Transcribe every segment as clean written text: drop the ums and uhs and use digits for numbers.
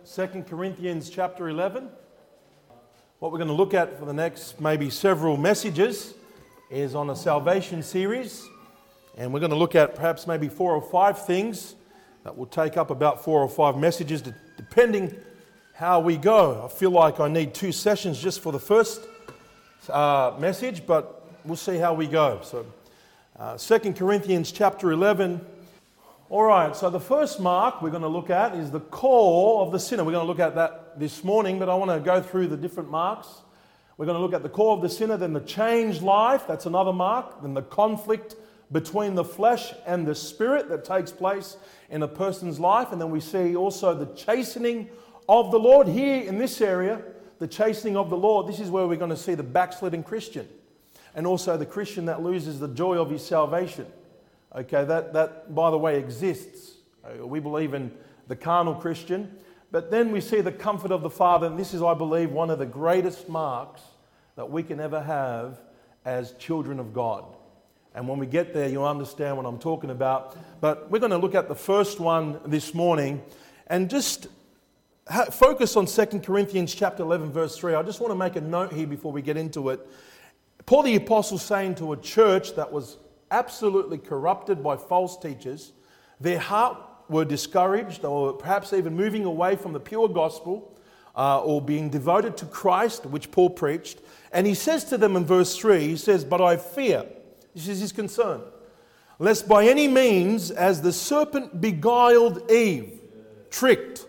2 Corinthians chapter 11. What we're going to look at for the next maybe several messages is on a salvation series. And we're going to look at perhaps maybe 4 or 5 things that will take up about 4 or 5 messages depending how we go. I feel like I need 2 sessions just for the first message, but we'll see how we go. So 2 Corinthians chapter 11. All right, so the first mark we're going to look at is the core of the sinner. We're going to look at that this morning, but I want to go through the different marks. We're going to look at the core of the sinner, then the changed life, that's another mark, then the conflict between the flesh and the spirit that takes place in a person's life, and then we see also the chastening of the Lord. Here in this area, the chastening of the Lord, this is where we're going to see the backslidden Christian, and also the Christian that loses the joy of his salvation. Okay, that by the way exists. We believe in the carnal Christian, but then we see the comfort of the Father, and this is, I believe, one of the greatest marks that we can ever have as children of God. And when we get there, you'll understand what I'm talking about. But we're going to look at the first one this morning and just focus on 2 Corinthians chapter 11, verse 3. I just want to make a note here before we get into it. Paul the Apostle saying to a church that was absolutely corrupted by false teachers, their heart were discouraged or perhaps even moving away from the pure gospel or being devoted to Christ, which Paul preached. And he says to them in verse 3, he says, "But I fear," this is his concern, "lest by any means as the serpent beguiled Eve," tricked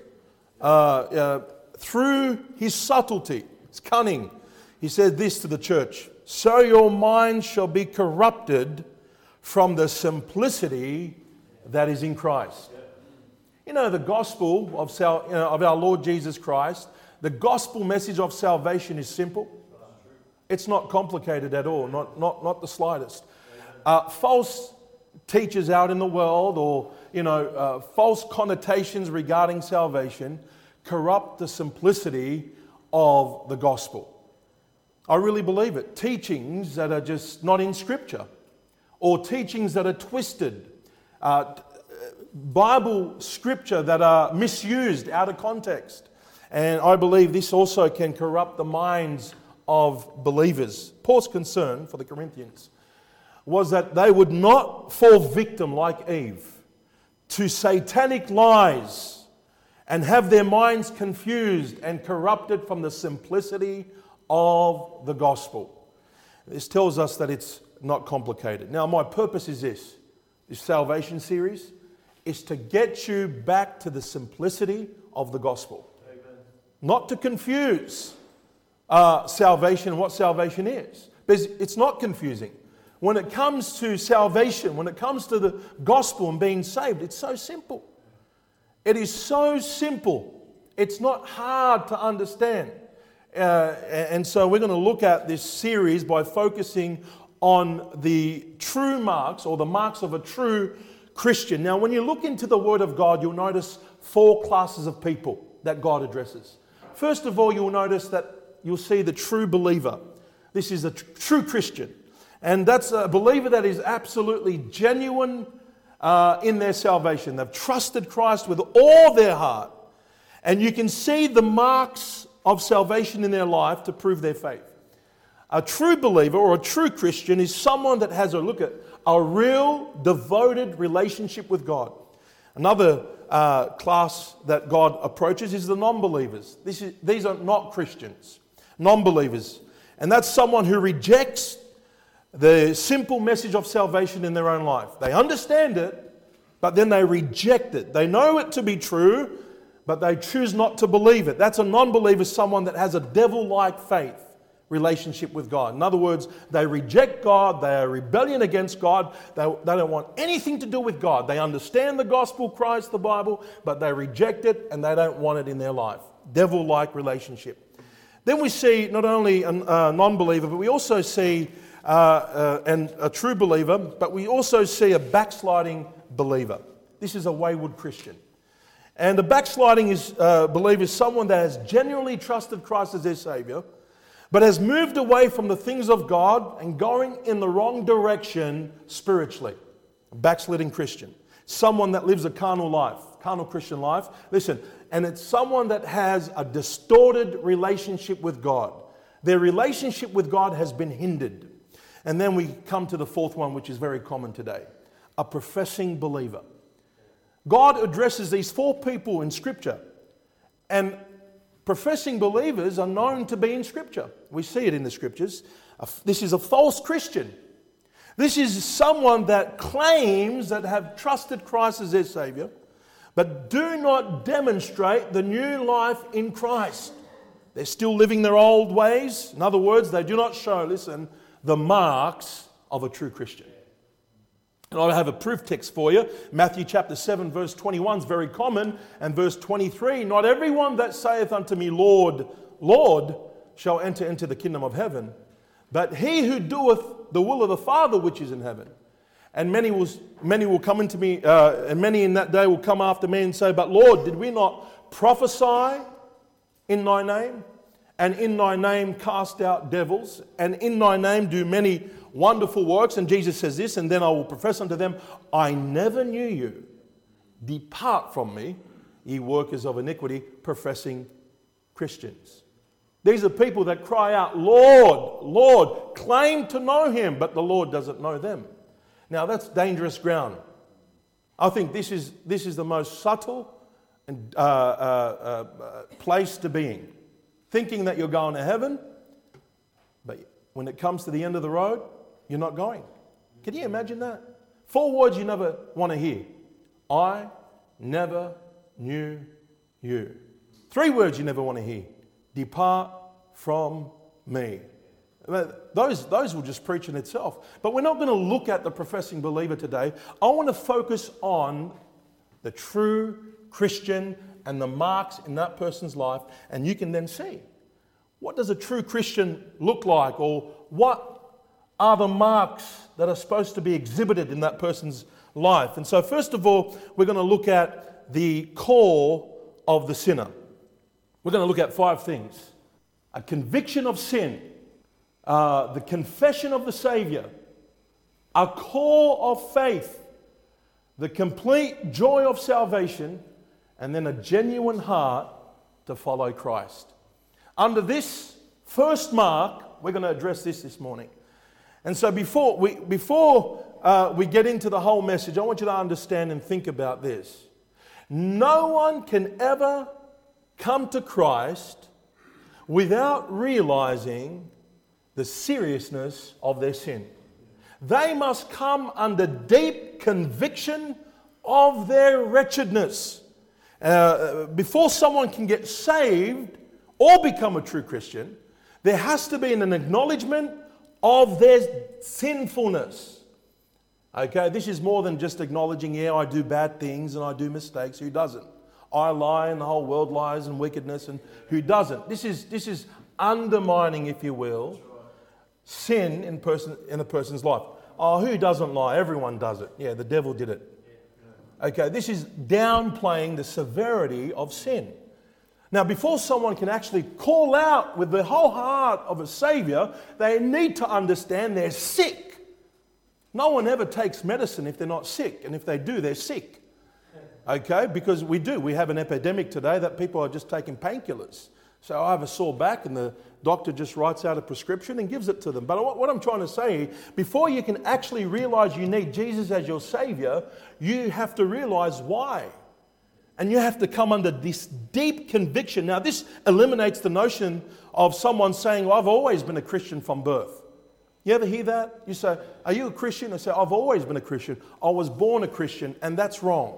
through his subtlety, his cunning, he said this to the church, "so your minds shall be corrupted from the simplicity that is in Christ." You know, the gospel of our Lord Jesus Christ, the gospel message of salvation is simple. It's not complicated at all, not the slightest. False teachers out in the world, or false connotations regarding salvation, corrupt the simplicity of the gospel. I really believe it. Teachings that are just not in Scripture, or teachings that are twisted, Bible scripture that are misused out of context. And I believe this also can corrupt the minds of believers. Paul's concern for the Corinthians was that they would not fall victim like Eve to satanic lies and have their minds confused and corrupted from the simplicity of the gospel. This tells us that it's not complicated. Now, my purpose is this salvation series is to get you back to the simplicity of the gospel. Amen. Not to confuse salvation and what salvation is. Because it's not confusing. When it comes to salvation, when it comes to the gospel and being saved, it's so simple. It is so simple. It's not hard to understand. And so we're going to look at this series by focusing on the true marks, or the marks of a true Christian. Now, when you look into the Word of God, you'll notice 4 classes of people that God addresses. First of all, you'll see the true believer. This is a true Christian. And that's a believer that is absolutely genuine in their salvation. They've trusted Christ with all their heart. And you can see the marks of salvation in their life to prove their faith. A true believer or a true Christian is someone that has a real devoted relationship with God. Another class that God approaches is the non-believers. These are not Christians, non-believers. And that's someone who rejects the simple message of salvation in their own life. They understand it, but then they reject it. They know it to be true, but they choose not to believe it. That's a non-believer, someone that has a devil-like faith relationship with God. In other words, they reject God, they are rebellion against God, they don't want anything to do with God. They understand the gospel, Christ, the Bible, but they reject it and they don't want it in their life. Devil-like relationship. Then we see not only a non-believer, but we also see a true believer, but we also see a backsliding believer. This is a wayward Christian. And a backsliding believer is someone that has genuinely trusted Christ as their Savior, but has moved away from the things of God and going in the wrong direction spiritually. A backsliding Christian. Someone that lives a carnal life, carnal Christian life. Listen, and it's someone that has a distorted relationship with God. Their relationship with God has been hindered. And then we come to the fourth one, which is very common today, a professing believer. God addresses these four people in Scripture, and professing believers are known to be in Scripture. We see it in the Scriptures. This is a false Christian. This is someone that claims that have trusted Christ as their Savior, but do not demonstrate the new life in Christ. They're still living their old ways. In other words, they do not show, listen, the marks of a true Christian. And I have a proof text for you. Matthew chapter 7 verse 21 is very common. And verse 23, not everyone that saith unto me, Lord, Lord, shall enter into the kingdom of heaven, but he who doeth the will of the Father which is in heaven. And many will come into me, and many in that day will come after me and say, but Lord, did we not prophesy in thy name? And in thy name cast out devils? And in thy name do many wonderful works? And Jesus says this, and then I will profess unto them, I never knew you. Depart from me, ye workers of iniquity, professing Christians. These are people that cry out, Lord, Lord, claim to know him, but the Lord doesn't know them. Now that's dangerous ground. I think this is the most subtle and place to be in. Thinking that you're going to heaven, but when it comes to the end of the road, you're not going. Can you imagine that? 4 words you never want to hear. I never knew you. 3 words you never want to hear. Depart from me. Those will just preach in itself. But we're not going to look at the professing believer today. I want to focus on the true Christian and the marks in that person's life, and you can then see, what does a true Christian look like, or what are the marks that are supposed to be exhibited in that person's life? And so first of all, we're going to look at the core of the sinner. We're going to look at 5 things. A conviction of sin, the confession of the Savior, a core of faith, the complete joy of salvation, and then a genuine heart to follow Christ. Under this first mark, we're going to address this morning. And so before we get into the whole message, I want you to understand and think about this. No one can ever come to Christ without realizing the seriousness of their sin. They must come under deep conviction of their wretchedness. Before someone can get saved or become a true Christian, there has to be an acknowledgement of their sinfulness. Okay, this is more than just acknowledging, yeah, I do bad things and I do mistakes. Who doesn't? I lie and the whole world lies and wickedness, and who doesn't? This is undermining, if you will, sin in a person's life. Oh, who doesn't lie? Everyone does it. Yeah, the devil did it. Okay, this is downplaying the severity of sin. Now, before someone can actually call out with the whole heart of a Savior, they need to understand they're sick. No one ever takes medicine if they're not sick, and if they do, they're sick. Okay, because we do. We have an epidemic today that people are just taking painkillers. So I have a sore back and the doctor just writes out a prescription and gives it to them. But what I'm trying to say, before you can actually realize you need Jesus as your Savior, you have to realize why. And you have to come under this deep conviction. Now, this eliminates the notion of someone saying, well, I've always been a Christian from birth. You ever hear that? You say, are you a Christian? I say, I've always been a Christian. I was born a Christian, and that's wrong.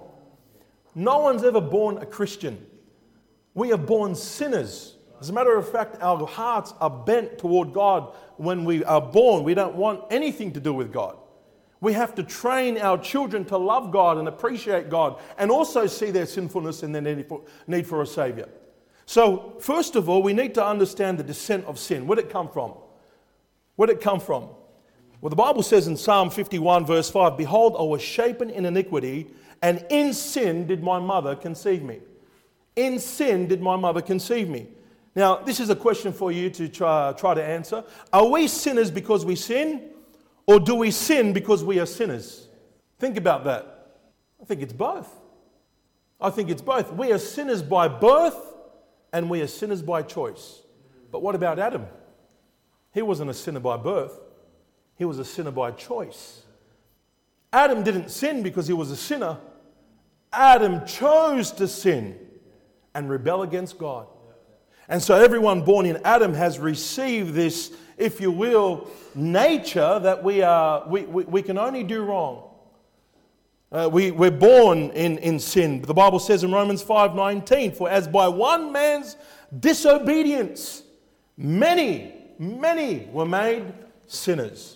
No one's ever born a Christian. We are born sinners. As a matter of fact, our hearts are bent toward God when we are born. We don't want anything to do with God. We have to train our children to love God and appreciate God, and also see their sinfulness and their need for a Savior. So, first of all, we need to understand the descent of sin. Where did it come from? Where did it come from? Well, the Bible says in Psalm 51 verse 5, behold, I was shapen in iniquity, and in sin did my mother conceive me. In sin did my mother conceive me. Now, this is a question for you to try to answer. Are we sinners because we sin? Or do we sin because we are sinners? Think about that. I think it's both. I think it's both. We are sinners by birth and we are sinners by choice. But what about Adam? He wasn't a sinner by birth. He was a sinner by choice. Adam didn't sin because he was a sinner. Adam chose to sin and rebel against God. And so everyone born in Adam has received this, if you will, nature that we can only do wrong. We're born in sin. The Bible says in Romans 5:19, for as by one man's disobedience, many were made sinners.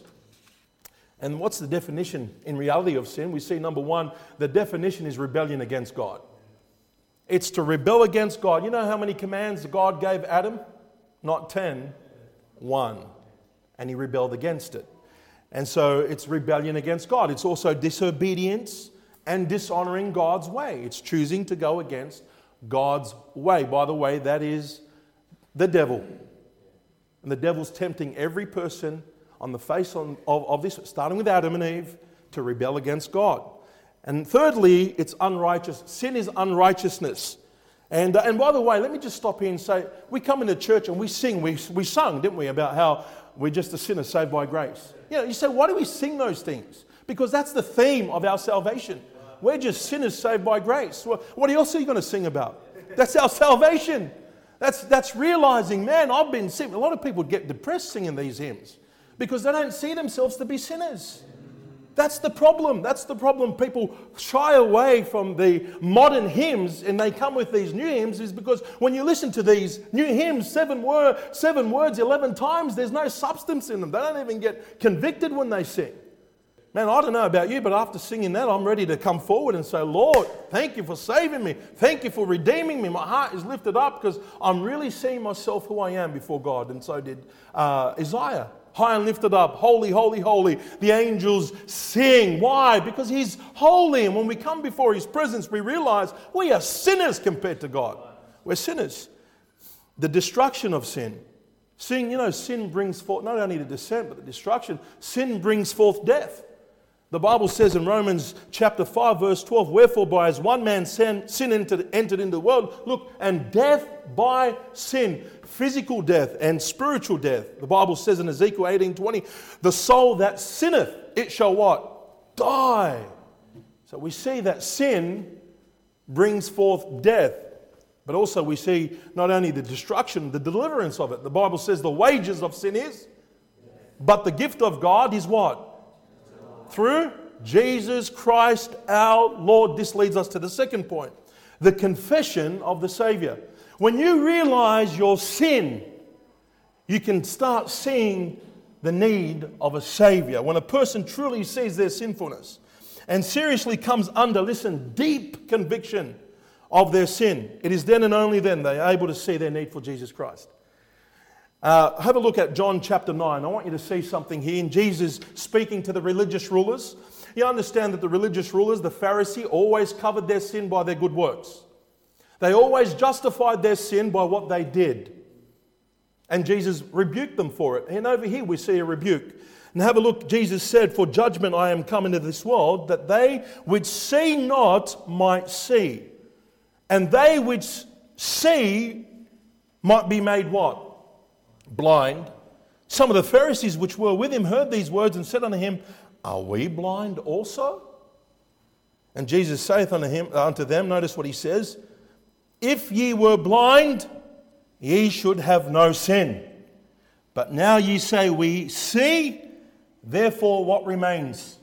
And what's the definition in reality of sin? We see, number one, the definition is rebellion against God. It's to rebel against God. You know how many commands God gave Adam? Not 10, 1. And he rebelled against it. And so it's rebellion against God. It's also disobedience and dishonoring God's way. It's choosing to go against God's way. By the way, that is the devil. And the devil's tempting every person on the face of this, starting with Adam and Eve, to rebel against God. And thirdly, it's unrighteous. Sin is unrighteousness. And by the way, let me just stop here and say, we come into church and we sing. We sung, didn't we, about how we're just a sinner saved by grace. You know, you say, why do we sing those things? Because that's the theme of our salvation. We're just sinners saved by grace. What else are you going to sing about? That's our salvation. That's realizing, man, I've been sick. A lot of people get depressed singing these hymns because they don't see themselves to be sinners. That's the problem. That's the problem. People shy away from the modern hymns and they come with these new hymns is because when you listen to these new hymns, 7 words 11 times, there's no substance in them. They don't even get convicted when they sing. Man, I don't know about you, but after singing that, I'm ready to come forward and say, Lord, thank you for saving me. Thank you for redeeming me. My heart is lifted up because I'm really seeing myself who I am before God. And so did Isaiah. High and lifted up, holy, holy, holy. The angels sing. Why? Because He's holy. And when we come before His presence, we realize we are sinners compared to God. We're sinners. The destruction of sin. Sin brings forth not only the descent, but the destruction. Sin brings forth death. The Bible says in Romans chapter 5, verse 12, wherefore by as one man sin entered into the world, look, and death by sin, physical death and spiritual death. The Bible says in Ezekiel 18:20, the soul that sinneth, it shall what? Die. So we see that sin brings forth death. But also we see not only the destruction, the deliverance of it. The Bible says the wages of sin is, but the gift of God is what? Through Jesus Christ our Lord. This leads us to the second point. The confession of the Savior. When you realize your sin, you can start seeing the need of a Savior. When a person truly sees their sinfulness and seriously comes under, listen, deep conviction of their sin, it is then and only then they are able to see their need for Jesus Christ. Have a look at John chapter 9. I want you to see something here. In Jesus speaking to the religious rulers, you understand that the religious rulers, the Pharisee, always covered their sin by their good works. They always justified their sin by what they did. And Jesus rebuked them for it. And over here we see a rebuke. And have a look. Jesus said, for judgment I am come into this world, that they which see not might see. And they which see might be made what? Blind. Some of the Pharisees which were with him heard these words and said unto him, are we blind also? And Jesus saith unto them, notice what he says, if ye were blind, ye should have no sin. But now ye say, we see, therefore what remains?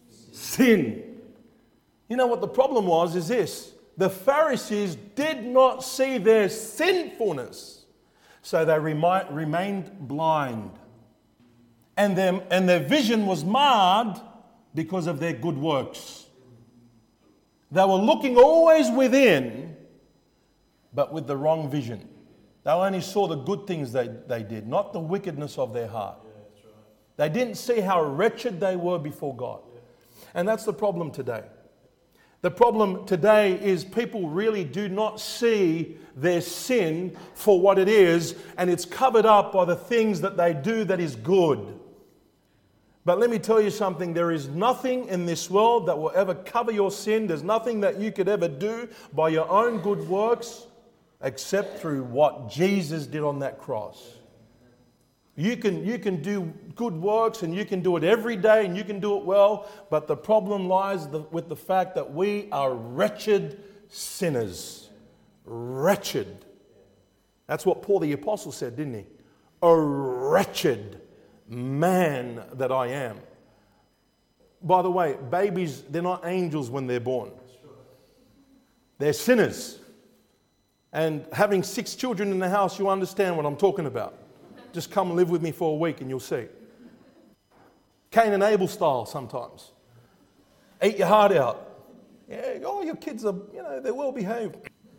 Sin. You know what the problem was is this. The Pharisees did not see their sinfulness. So they remained blind. And their vision was marred because of their good works. They were looking always within, but with the wrong vision. They only saw the good things they did, not the wickedness of their heart. Yeah, that's right. They didn't see how wretched they were before God. Yeah. And that's the problem today. The problem today is people really do not see their sin for what it is, and it's covered up by the things that they do that is good. But let me tell you something, there is nothing in this world that will ever cover your sin. There's nothing that you could ever do by your own good works except through what Jesus did on that cross. You can do good works and you can do it every day and you can do it well, but the problem lies with the fact that we are wretched sinners. Wretched. That's what Paul the Apostle said, didn't he? A wretched man that I am. By the way, babies, they're not angels when they're born. They're sinners. And having 6 children in the house, you understand what I'm talking about. Just come live with me for a week and you'll see. Cain and Abel style sometimes. Eat your heart out. Yeah, oh, your kids are, they're well behaved.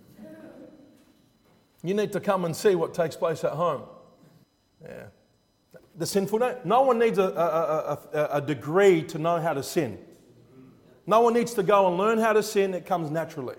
You need to come and see what takes place at home. Yeah. The sinful, no one needs a degree to know how to sin. No one needs to go and learn how to sin. It comes naturally.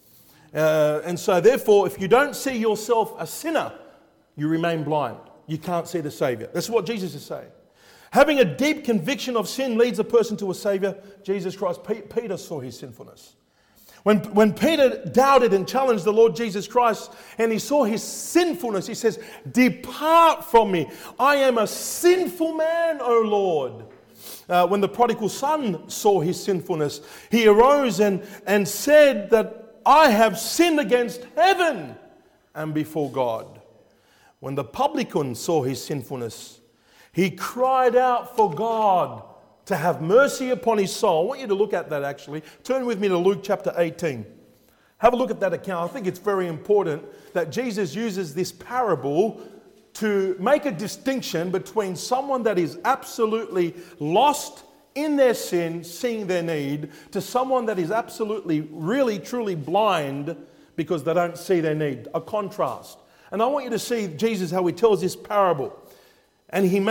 And so therefore, if you don't see yourself a sinner, you remain blind. You can't see the Saviour. That's what Jesus is saying. Having a deep conviction of sin leads a person to a Saviour, Jesus Christ. Peter saw his sinfulness. When Peter doubted and challenged the Lord Jesus Christ and he saw his sinfulness, he says, "Depart from me. I am a sinful man, O Lord." When the prodigal son saw his sinfulness, he arose and said that I have sinned against heaven and before God. When the publican saw his sinfulness, he cried out for God to have mercy upon his soul. I want you to look at that actually. Turn with me to Luke chapter 18. Have a look at that account. I think it's very important that Jesus uses this parable to make a distinction between someone that is absolutely lost in their sin, seeing their need, to someone that is absolutely, really, truly blind because they don't see their need. A contrast. And I want you to see Jesus, how he tells this parable. And he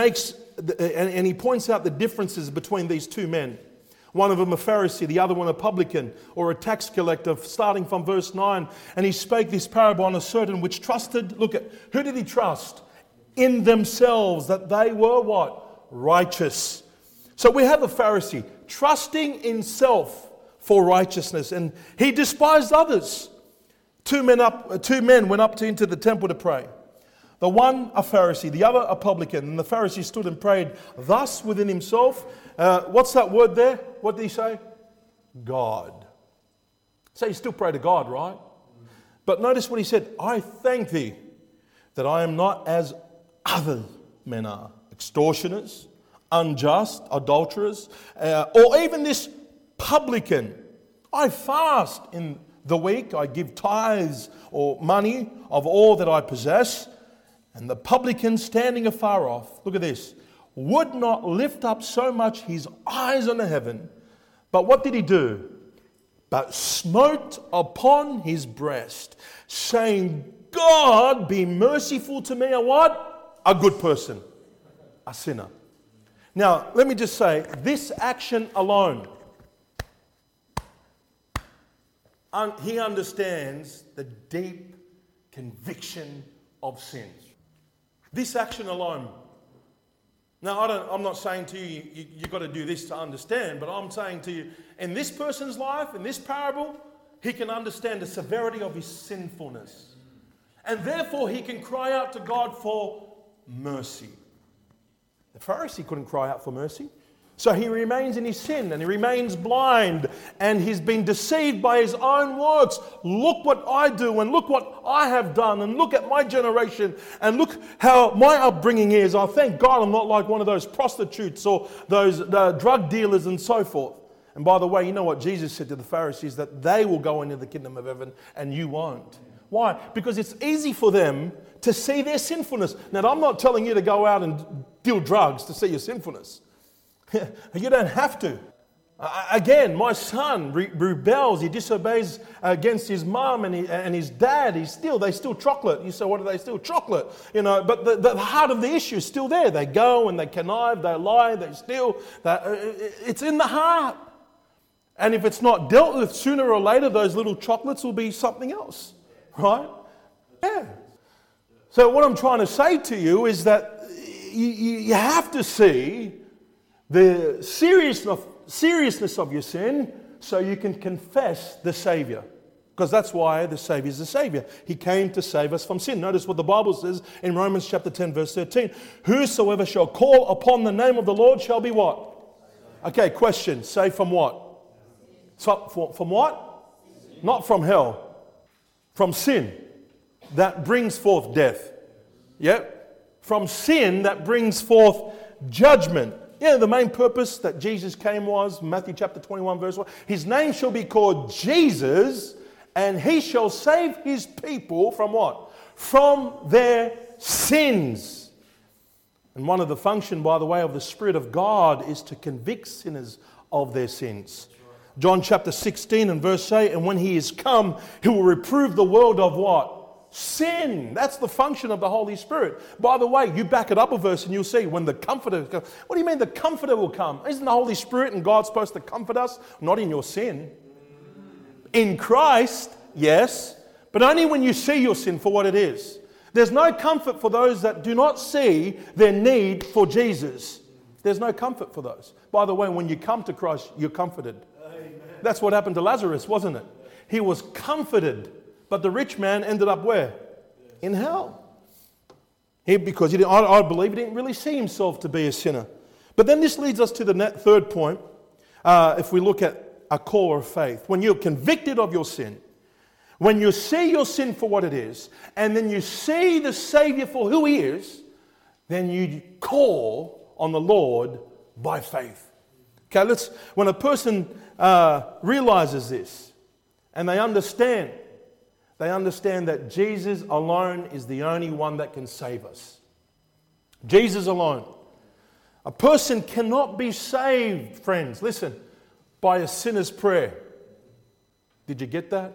points out the differences between these two men. One of them a Pharisee, the other one a publican or a tax collector, starting from verse 9. And he spake this parable on a certain which trusted, look at, who did he trust? In themselves, that they were what? Righteous. So we have a Pharisee trusting in self for righteousness, and he despised others. Two men went up into the temple to pray. The one a Pharisee, the other a publican. And the Pharisee stood and prayed thus within himself. What's that word there? What did he say? God. So he still prayed to God, right? But notice what he said. I thank thee that I am not as other men are. Extortioners, unjust, adulterers, or even this publican. I fast in the week, I give tithes or money of all that I possess. And the publican standing afar off, look at this, would not lift up so much his eyes unto heaven. But what did he do? But smote upon his breast, saying, God, be merciful to me. A what? A good person. A sinner. Now, let me just say, this action alone, he understands the deep conviction of sin. This action alone. Now, I'm not saying to you, you've got to do this to understand, but I'm saying to you, in this person's life, in this parable, he can understand the severity of his sinfulness. And therefore, he can cry out to God for mercy. The Pharisee couldn't cry out for mercy. So he remains in his sin and he remains blind and he's been deceived by his own works. Look what I do and look what I have done and look at my generation and look how my upbringing is. I thank God I'm not like one of those prostitutes or those drug dealers and so forth. And by the way, you know what Jesus said to the Pharisees? That they will go into the kingdom of heaven and you won't. Why? Because it's easy for them to see their sinfulness. Now, I'm not telling you to go out and deal drugs to see your sinfulness. You don't have to. Again, my son rebels. He disobeys against his mum and his dad. They steal chocolate. You say, what do they steal? Chocolate. But the heart of the issue is still there. They go and they connive, they lie, they steal. It's in the heart. And if it's not dealt with, sooner or later, those little chocolates will be something else. Right? Yeah. So what I'm trying to say to you is that you have to see the seriousness of your sin so you can confess the Savior. Because that's why the Savior is the Savior. He came to save us from sin. Notice what the Bible says in Romans chapter 10 verse 13. Whosoever shall call upon the name of the Lord shall be what? Okay, question. Saved from what? From what? Not from hell. From sin that brings forth death. Yep. From sin that brings forth judgment. Yeah, the main purpose that Jesus came was, Matthew chapter 21 verse 1. His name shall be called Jesus, and he shall save his people from what? From their sins. And one of the functions, by the way, of the Spirit of God is to convict sinners of their sins. John chapter 16 and verse 8, and when he is come, he will reprove the world of what? Sin. That's the function of the Holy Spirit. By the way, you back it up a verse and you'll see when the Comforter comes. What do you mean the Comforter will come? Isn't the Holy Spirit and God supposed to comfort us? Not in your sin. In Christ, yes, but only when you see your sin for what it is. There's no comfort for those that do not see their need for Jesus. There's no comfort for those. By the way, when you come to Christ, you're comforted. Amen. That's what happened to Lazarus, wasn't it? He was comforted, but the rich man ended up where? In hell. Because I believe he didn't really see himself to be a sinner. But then this leads us to the third point. If we look at a call of faith, when you're convicted of your sin, when you see your sin for what it is, and then you see the Savior for who he is, then you call on the Lord by faith. Okay, when a person realizes this and they understand that Jesus alone is the only one that can save us. Jesus alone. A person cannot be saved, friends, listen, by a sinner's prayer. Did you get that?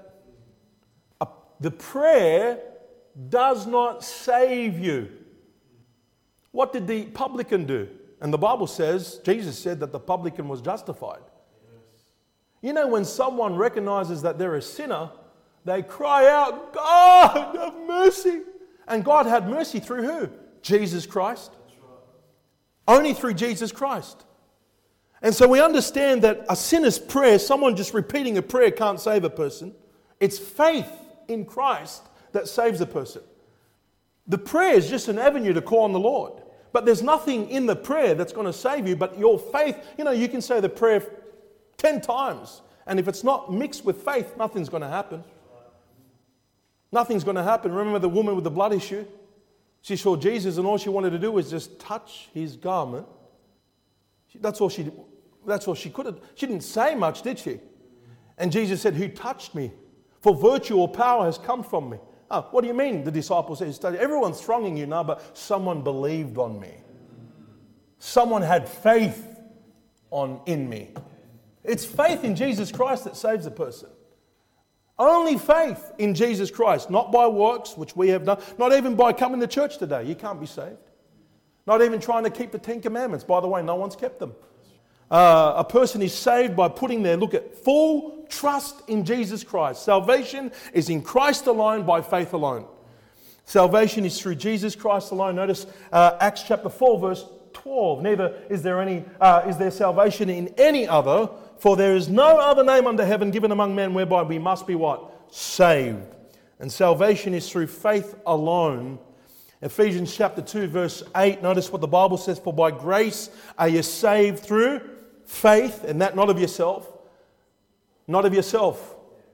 The prayer does not save you. What did the publican do? And the Bible says, Jesus said that the publican was justified. You know, when someone recognizes that they're a sinner, they cry out, God, have mercy. And God had mercy through who? Jesus Christ. Only through Jesus Christ. And so we understand that a sinner's prayer, someone just repeating a prayer can't save a person. It's faith in Christ that saves a person. The prayer is just an avenue to call on the Lord. But there's nothing in the prayer that's going to save you but your faith. You know, you can say the prayer 10 times. And if it's not mixed with faith, nothing's going to happen. Nothing's going to happen. Remember the woman with the blood issue? She saw Jesus and all she wanted to do was just touch his garment. That's all she could have. She didn't say much, did she? And Jesus said, who touched me? For virtue or power has come from me. Oh, what do you mean? The disciples said, everyone's thronging you now, but someone believed on me. Someone had faith in me. It's faith in Jesus Christ that saves a person. Only faith in Jesus Christ, not by works, which we have done, not even by coming to church today. You can't be saved. Not even trying to keep the 10 Commandments. By the way, no one's kept them. A person is saved by putting their full trust in Jesus Christ. Salvation is in Christ alone by faith alone. Salvation is through Jesus Christ alone. Notice Acts chapter 4 verse 12. Neither is there salvation in any other, for there is no other name under heaven given among men whereby we must be what? Saved. And salvation is through faith alone. Ephesians chapter 2 verse 8. Notice what the Bible says. For by grace are you saved through faith, and that not of yourself. Not of yourself.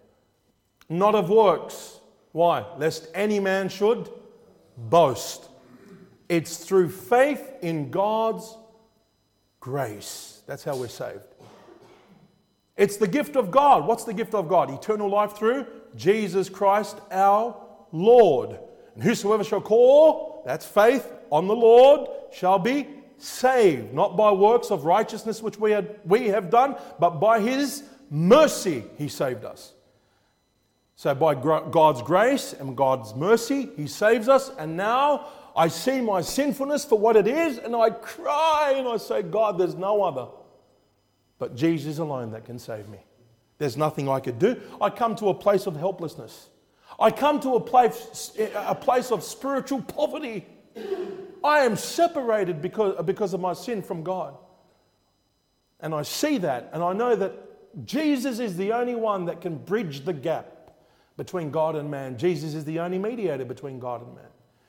Not of works. Why? Lest any man should boast. It's through faith in God's grace. That's how we're saved. It's the gift of God. What's the gift of God? Eternal life through Jesus Christ our Lord. And whosoever shall call, that's faith, on the Lord shall be saved. Not by works of righteousness which we have done, but by his mercy he saved us. So by God's grace and God's mercy, he saves us. And now I see my sinfulness for what it is, and I cry and I say, God, there's no other but Jesus alone that can save me. There's nothing I could do. I come to a place of helplessness. I come to a place of spiritual poverty. I am separated because of my sin from God. And I see that, and I know that Jesus is the only one that can bridge the gap between God and man. Jesus is the only mediator between God and man.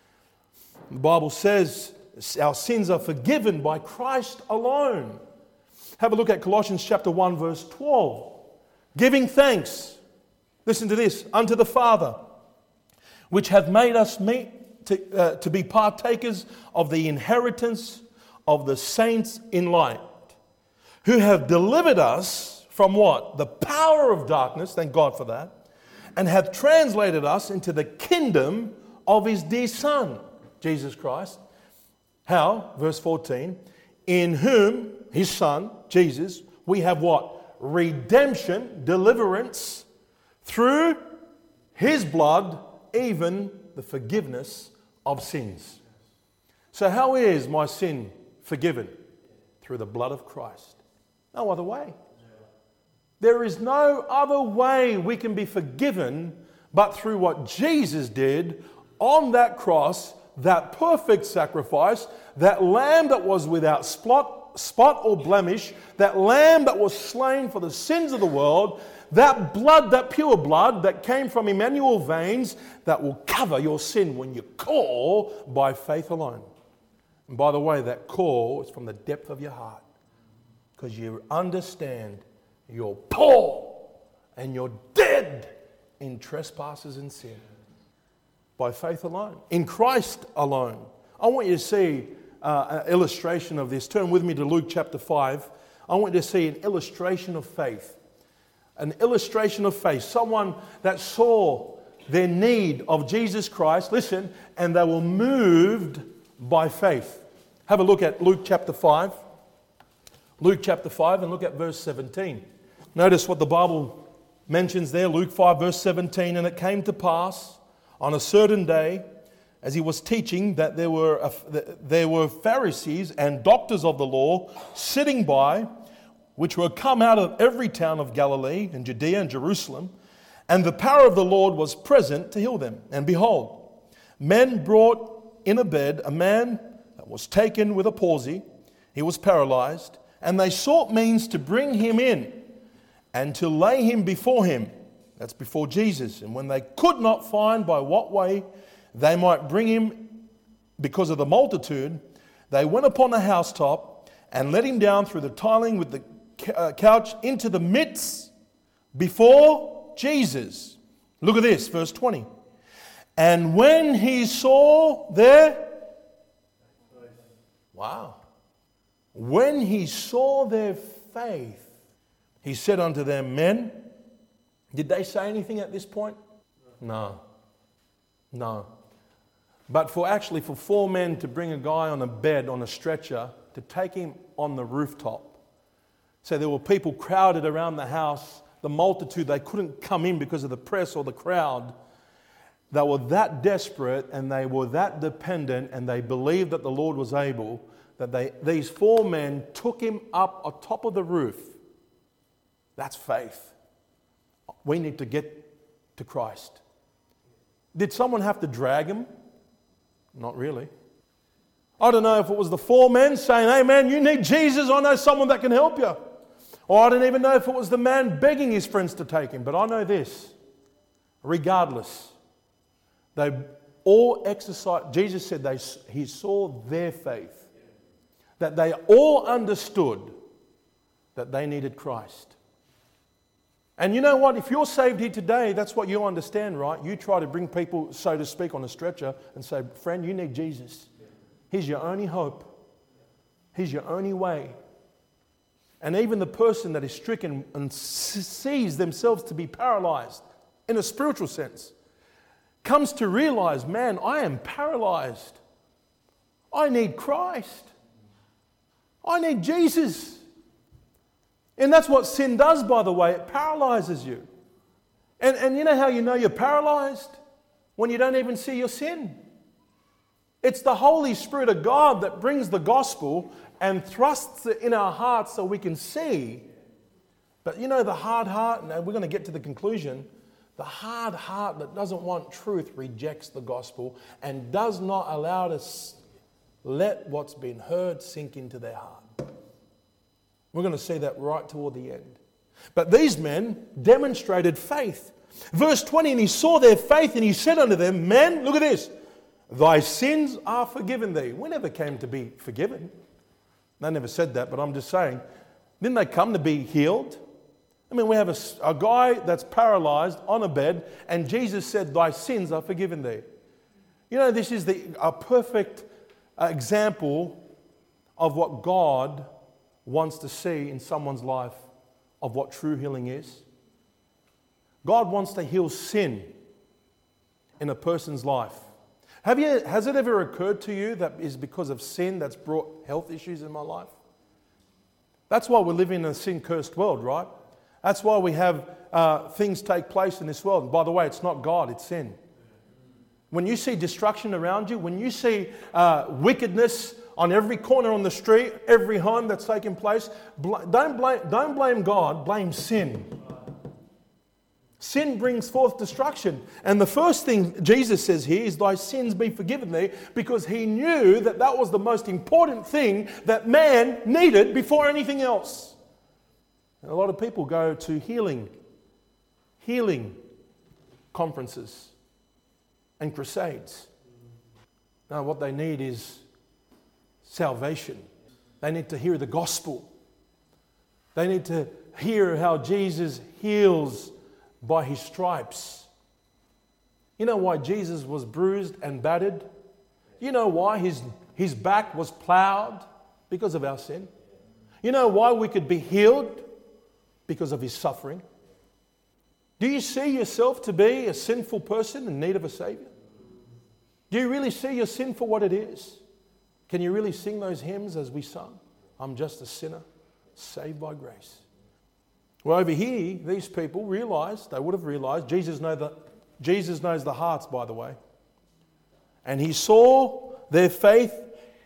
The Bible says our sins are forgiven by Christ alone. Have a look at Colossians chapter 1 verse 12. Giving thanks, listen to this, unto the Father, which hath made us meet to be partakers of the inheritance of the saints in light, who have delivered us from what? The power of darkness, thank God for that, and hath translated us into the kingdom of His dear Son, Jesus Christ. How? Verse 14. In whom, His Son, Jesus, we have what? Redemption, deliverance, through His blood, even the forgiveness of sins. So how is my sin forgiven? Through the blood of Christ. No other way. There is no other way we can be forgiven but through what Jesus did on that cross, that perfect sacrifice, that lamb that was without spot or blemish, that lamb that was slain for the sins of the world, that blood, that pure blood that came from Emmanuel's veins that will cover your sin when you call by faith alone. And by the way, that call is from the depth of your heart because you understand you're poor and you're dead in trespasses and sin. By faith alone, in Christ alone. I want you to see an illustration of this. Turn with me to Luke chapter 5. I want you to see an illustration of faith. An illustration of faith. Someone that saw their need of Jesus Christ, listen, and they were moved by faith. Have a look at Luke chapter 5. Luke chapter 5 and look at verse 17. Notice what the Bible mentions there, Luke 5 verse 17. And it came to pass on a certain day, as he was teaching, that there were Pharisees and doctors of the law sitting by, which were come out of every town of Galilee and Judea and Jerusalem, and the power of the Lord was present to heal them. And behold, men brought in a bed a man that was taken with a palsy. He was paralyzed, and they sought means to bring him in and to lay him before him. That's before Jesus. And when they could not find by what way they might bring him because of the multitude, they went upon the housetop and let him down through the tiling with the couch into the midst before Jesus. Look at this, verse 20. And when he saw their... Wow. When he saw their faith, he said unto them, Men, did they say anything at this point? No. But for 4 men to bring a guy on a bed, on a stretcher, to take him on the rooftop. So there were people crowded around the house, the multitude, they couldn't come in because of the press or the crowd. They were that desperate and they were that dependent and they believed that the Lord was able, that these 4 men took him up on top of the roof. That's faith. We need to get to Christ. Did someone have to drag him? Not really. I don't know if it was the 4 men saying, hey man, you need Jesus, I know someone that can help you. Or I don't even know if it was the man begging his friends to take him. But I know this, regardless, they all exercised, Jesus said he saw their faith. That they all understood that they needed Christ. And you know what? If you're saved here today, that's what you understand, right? You try to bring people, so to speak, on a stretcher and say, friend, you need Jesus. He's your only hope. He's your only way. And even the person that is stricken and sees themselves to be paralyzed in a spiritual sense comes to realize, man, I am paralyzed. I need Christ. I need Jesus. And that's what sin does, by the way. It paralyzes you. And you know how you know you're paralyzed? When you don't even see your sin. It's the Holy Spirit of God that brings the gospel and thrusts it in our hearts so we can see. But you know the hard heart, and we're going to get to the conclusion, the hard heart that doesn't want truth rejects the gospel and does not allow us let what's been heard sink into their heart. We're going to see that right toward the end. But these men demonstrated faith. Verse 20, and he saw their faith and he said unto them, Men, look at this, thy sins are forgiven thee. We never came to be forgiven. They never said that, but I'm just saying, didn't they come to be healed? I mean, we have a guy that's paralyzed on a bed, and Jesus said, thy sins are forgiven thee. You know, this is a perfect example of what God wants to see in someone's life, of what true healing is. God wants to heal sin in a person's life. Has it ever occurred to you that is because of sin that's brought health issues in my life? That's why we live in a sin-cursed world, right? That's why we have things take place in this world. And by the way, it's not God, it's sin. When you see destruction around you, when you see wickedness on every corner on the street, every home that's taking place, don't blame God, blame sin. Sin brings forth destruction. And the first thing Jesus says here is, thy sins be forgiven thee, because he knew that that was the most important thing that man needed before anything else. And a lot of people go to healing conferences and crusades. Now what they need is salvation. They need to hear the gospel. They need to hear how Jesus heals by his stripes. You know why Jesus was bruised and battered? You know why his back was plowed? Because of our sin. You know why we could be healed? Because of his suffering. Do you see yourself to be a sinful person in need of a Savior? Do you really see your sin for what it is? Can you really sing those hymns as we sung? I'm just a sinner, saved by grace. Well, over here, these people they would have realized, Jesus knows the hearts, by the way. And he saw their faith.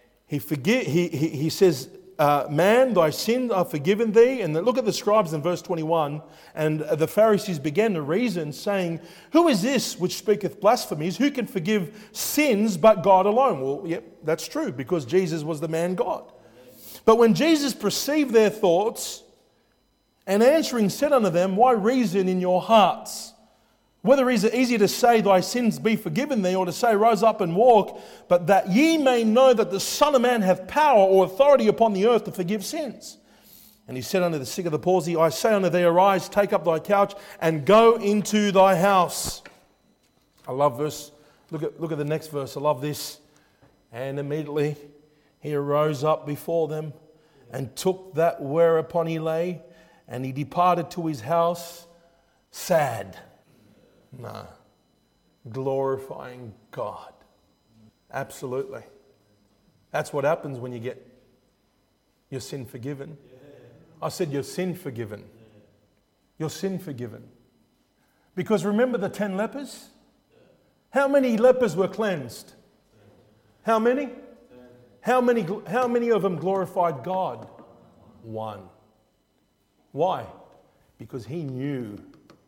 He says, man, thy sins are forgiven thee. And look at the scribes in verse 21. And the Pharisees began to reason, saying, who is this which speaketh blasphemies? Who can forgive sins but God alone? Well, yep, that's true, because Jesus was the man God. But when Jesus perceived their thoughts, and answering said unto them, why reason in your hearts? Whether is it easier to say, thy sins be forgiven thee, or to say, rise up and walk, but that ye may know that the Son of Man hath power or authority upon the earth to forgive sins. And he said unto the sick of the palsy, I say unto thee, arise, take up thy couch, and go into thy house. I love verse. Look at the next verse. I love this. And immediately he arose up before them, and took that whereupon he lay, and he departed to his house sad. No. Glorifying God. Absolutely. That's what happens when you get your sin forgiven. I said your sin forgiven. Your sin forgiven. Because remember the 10 lepers? How many lepers were cleansed? How many? How many of them glorified God? One. Why? Because he knew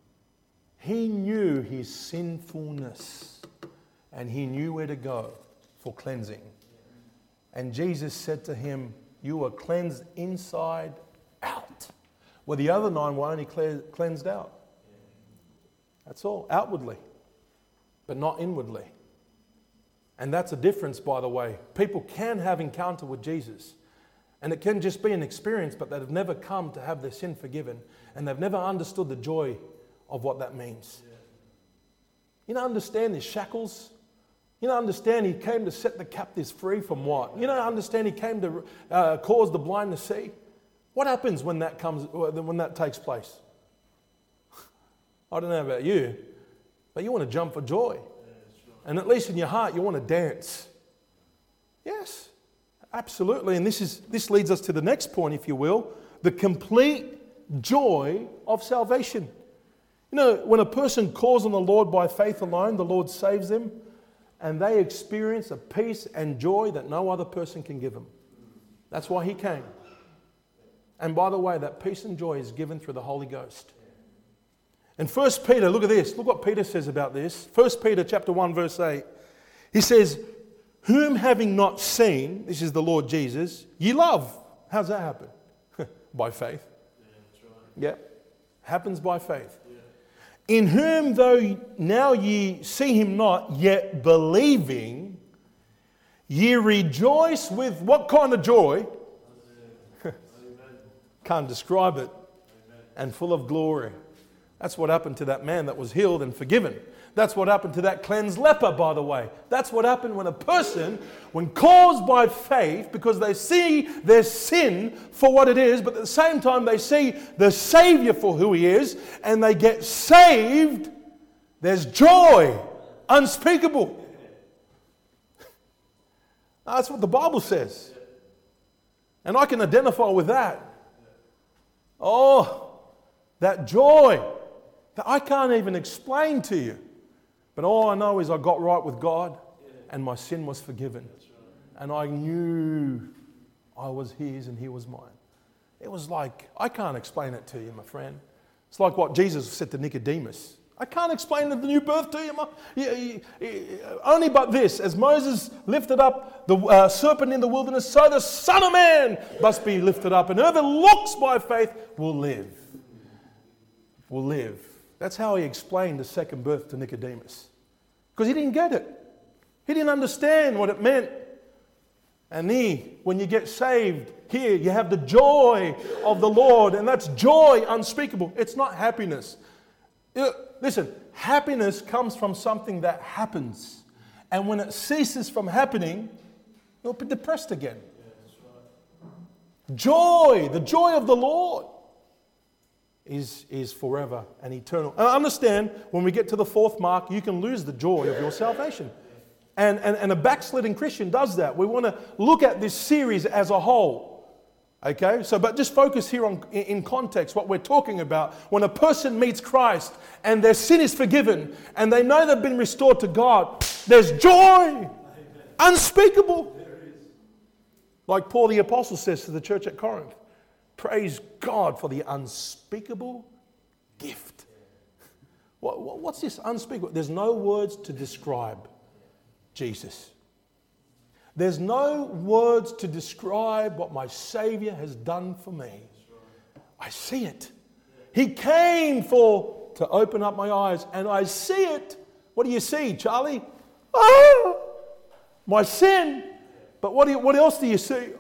his sinfulness, and he knew where to go for cleansing. And Jesus said to him, you are cleansed inside out. Well, the other 9 were only cleansed out. That's all, outwardly, but not inwardly. And that's a difference, by the way. People can have encounter with Jesus, and it can just be an experience, but they've never come to have their sin forgiven, and they've never understood the joy of what that means. You don't understand his shackles. You don't understand he came to set the captives free from what? You don't understand he came to cause the blind to see. What happens when that takes place? I don't know about you, but you want to jump for joy. And at least in your heart, you want to dance. Yes, absolutely. And this leads us to the next point, if you will, the complete joy of salvation. You know, when a person calls on the Lord by faith alone, the Lord saves them, and they experience a peace and joy that no other person can give them. That's why he came. And by the way, that peace and joy is given through the Holy Ghost. In 1 Peter, look at this. Look what Peter says about this. 1 Peter chapter 1, verse 8. He says, whom having not seen, this is the Lord Jesus, ye love. How's that happen? By faith. Yeah, that's right. Yeah. Happens by faith. Yeah. In whom though now ye see him not, yet believing, ye rejoice with what kind of joy? Can't describe it. And full of glory. That's what happened to that man that was healed and forgiven. That's what happened to that cleansed leper, by the way. That's what happened when a person, when caused by faith, because they see their sin for what it is, but at the same time they see the Savior for who He is, and they get saved, there's joy unspeakable. That's what the Bible says. And I can identify with that. Oh, that joy that I can't even explain to you. But all I know is I got right with God and my sin was forgiven. And I knew I was His and He was mine. It was like, I can't explain it to you, my friend. It's like what Jesus said to Nicodemus. I can't explain the new birth to you. Only but this, as Moses lifted up the serpent in the wilderness, so the Son of Man must be lifted up. And whoever looks by faith will live. Will live. That's how He explained the second birth to Nicodemus. Because he didn't get it. He didn't understand what it meant. And when you get saved, here you have the joy of the Lord. And that's joy unspeakable. It's not happiness. Listen, happiness comes from something that happens. And when it ceases from happening, you'll be depressed again. Joy, the joy of the Lord is forever and eternal. And I understand when we get to the fourth mark, you can lose the joy of your salvation. And a backsliding Christian does that. We want to look at this series as a whole. Okay, but just focus here in context, what we're talking about. When a person meets Christ and their sin is forgiven and they know they've been restored to God, there's joy, unspeakable. Like Paul the Apostle says to the church at Corinth, praise God for the unspeakable gift. What's this unspeakable? There's no words to describe Jesus. There's no words to describe what my Savior has done for me. I see it. He came to open up my eyes, and I see it. What do you see, Charlie? Oh, my sin. But what else do you see?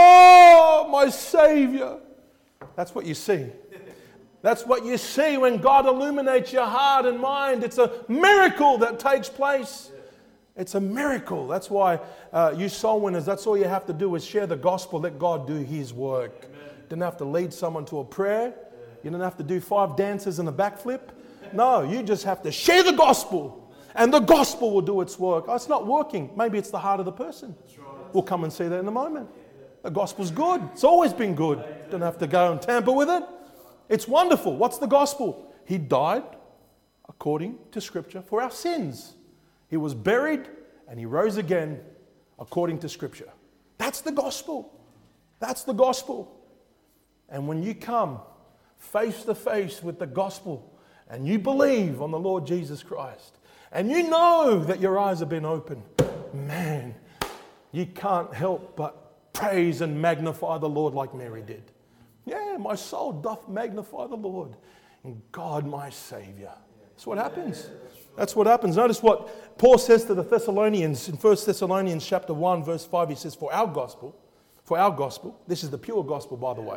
Oh, my Savior. That's what you see. That's what you see when God illuminates your heart and mind. It's a miracle that takes place. It's a miracle. That's why you soul winners, that's all you have to do is share the gospel. Let God do His work. Amen. You don't have to lead someone to a prayer. You don't have to do 5 dances and a backflip. No, you just have to share the gospel. And the gospel will do its work. Oh, it's not working. Maybe it's the heart of the person. Right. We'll come and see that in a moment. The gospel's good. It's always been good. Don't have to go and tamper with it. It's wonderful. What's the gospel? He died according to Scripture for our sins. He was buried and He rose again according to Scripture. That's the gospel. That's the gospel. And when you come face to face with the gospel and you believe on the Lord Jesus Christ and you know that your eyes have been opened, man, you can't help but praise and magnify the Lord like Mary did. Yeah, my soul doth magnify the Lord and God my Saviour. That's what happens. That's what happens. Notice what Paul says to the Thessalonians in 1 Thessalonians chapter 1 verse 5. He says, for our gospel, this is the pure gospel, by the way,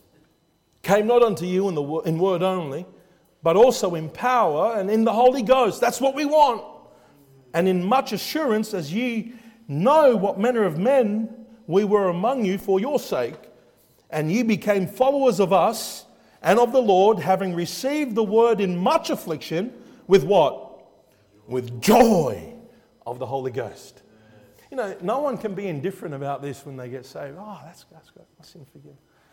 came not unto you in word only, but also in power and in the Holy Ghost. That's what we want. And in much assurance, as ye know what manner of men we were among you for your sake, and ye became followers of us and of the Lord, having received the word in much affliction, with what? With joy of the Holy Ghost. You know, no one can be indifferent about this when they get saved. Oh, that's good. My sin forgiven.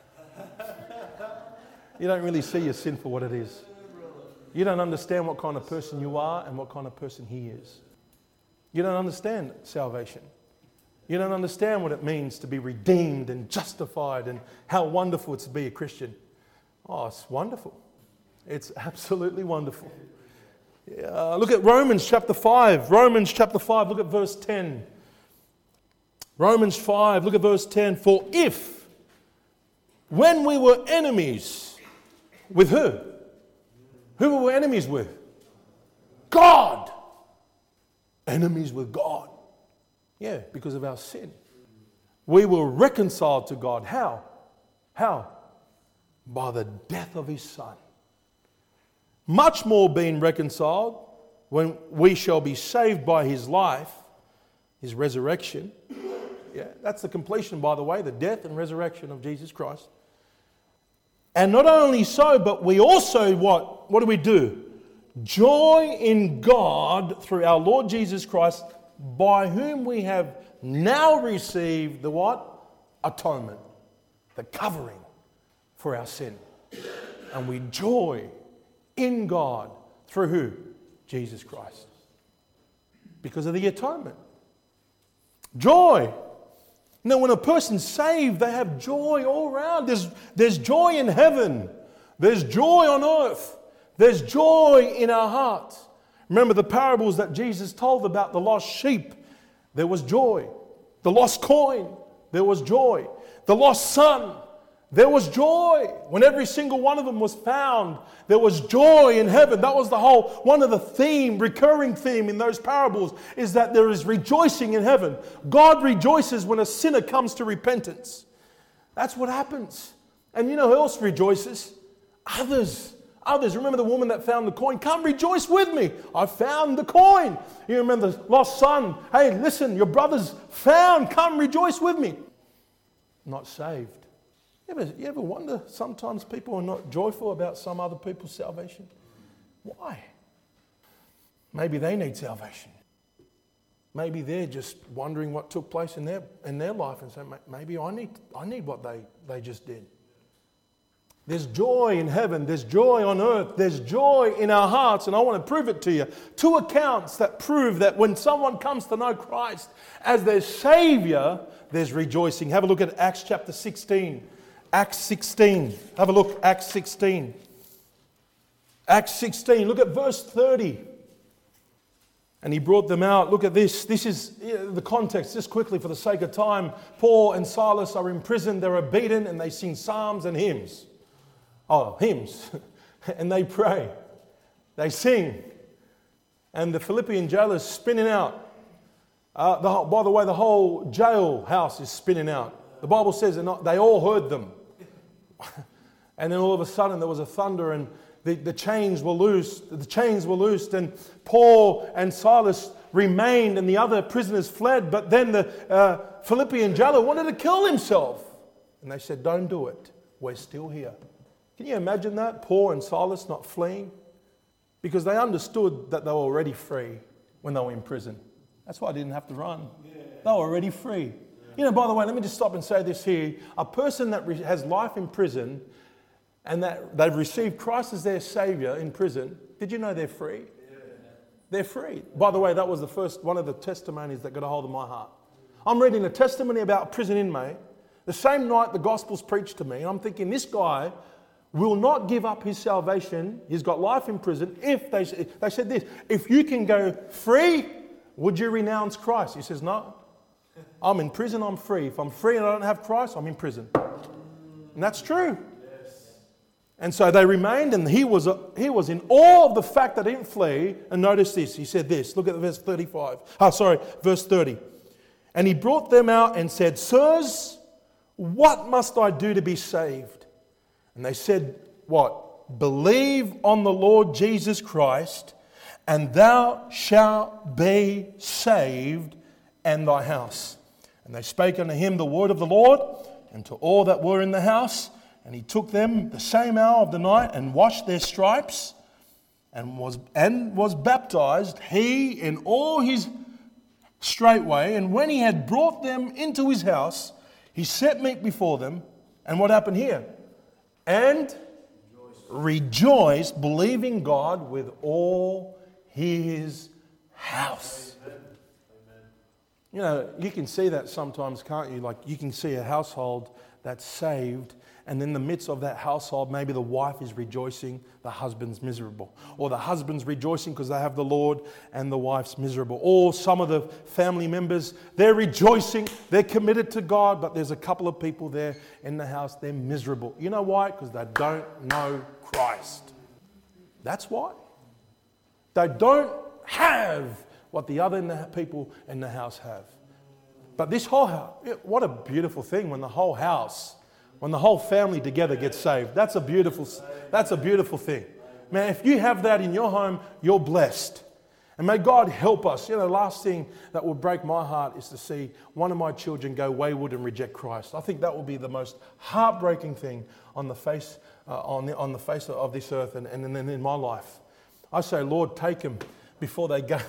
You don't really see your sin for what it is. You don't understand what kind of person you are and what kind of person He is. You don't understand salvation. You don't understand what it means to be redeemed and justified and how wonderful it's to be a Christian. Oh, it's wonderful. It's absolutely wonderful. Look at Romans chapter 5. Romans chapter 5, look at verse 10. Romans 5, look at verse 10. For if when we were enemies with who? Who were we enemies with? God. Enemies with God. Yeah, because of our sin. We were reconciled to God. How? How? By the death of His Son. Much more being reconciled when we shall be saved by His life, His resurrection. Yeah, that's the completion, by the way, the death and resurrection of Jesus Christ. And not only so, but we also what? What do? Joy in God through our Lord Jesus Christ, by whom we have now received the what? Atonement. The covering for our sin. And we joy in God through who? Jesus Christ. Because of the atonement. Joy. Now, when a person's saved, they have joy all around. There's joy in heaven. There's joy on earth. There's joy in our hearts. Remember the parables that Jesus told about the lost sheep. There was joy. The lost coin. There was joy. The lost son. There was joy. When every single one of them was found, there was joy in heaven. That was one of the recurring theme in those parables, is that there is rejoicing in heaven. God rejoices when a sinner comes to repentance. That's what happens. And you know who else rejoices? Others. Remember the woman that found the coin? Come rejoice with me. I found the coin. You remember the lost son? Hey, listen, your brother's found. Come rejoice with me. Not saved. You ever wonder sometimes people are not joyful about some other people's salvation? Why? Maybe they need salvation. Maybe they're just wondering what took place in their life and saying, maybe I need what they just did. There's joy in heaven. There's joy on earth. There's joy in our hearts. And I want to prove it to you. 2 accounts that prove that when someone comes to know Christ as their Savior, there's rejoicing. Have a look at Acts chapter 16. Acts 16. Have a look. Acts 16. Acts 16. Look at verse 30. And he brought them out. Look at this. This is the context. Just quickly for the sake of time. Paul and Silas are in prison. They're beaten and they sing psalms and hymns. Oh, hymns. And they pray. They sing. And the Philippian jailer's spinning out. By the way, the whole jail house is spinning out. The Bible says they all heard them. And then all of a sudden there was a thunder and the chains were loosed. The chains were loosed and Paul and Silas remained and the other prisoners fled. But then the Philippian jailer wanted to kill himself. And they said, don't do it. We're still here. Can you imagine that? Paul and Silas not fleeing? Because they understood that they were already free when they were in prison. That's why they didn't have to run. They were already free. You know, by the way, let me just stop and say this here. A person that has life in prison and that they've received Christ as their Savior in prison, did you know they're free? They're free. By the way, that was one of the testimonies that got a hold of my heart. I'm reading a testimony about a prison inmate. The same night the gospel's preached to me, I'm thinking this guy will not give up his salvation. He's got life in prison. If they said this, if you can go free, would you renounce Christ? He says, no. I'm in prison, I'm free. If I'm free and I don't have Christ, I'm in prison. And that's true. Yes. And so they remained and he was in awe of the fact that they didn't flee. And notice this, he said this, look at verse 30. And he brought them out and said, sirs, what must I do to be saved? And they said, what? Believe on the Lord Jesus Christ, and thou shalt be saved and thy house. And they spake unto him the word of the Lord, and to all that were in the house. And he took them the same hour of the night, and washed their stripes, and was baptized, he in all his straightway. And when he had brought them into his house, he set meat before them. And what happened here? And rejoiced, believing God with all his house. Amen. You know, you can see that sometimes, can't you? Like you can see a household that's saved And in the midst of that household, maybe the wife is rejoicing, the husband's miserable. Or the husband's rejoicing because they have the Lord and the wife's miserable. Or some of the family members, they're rejoicing, they're committed to God, but there's a couple of people there in the house, they're miserable. You know why? Because they don't know Christ. That's why. They don't have what the other people in the house have. But this whole house, what a beautiful thing when the whole house, when the whole family together gets saved. That's a beautiful thing. Man, if you have that in your home, you're blessed. And may God help us. You know, the last thing that will break my heart is to see one of my children go wayward and reject Christ. I think that will be the most heartbreaking thing on the face on the face of this earth and in my life. I say, Lord, take them before they go.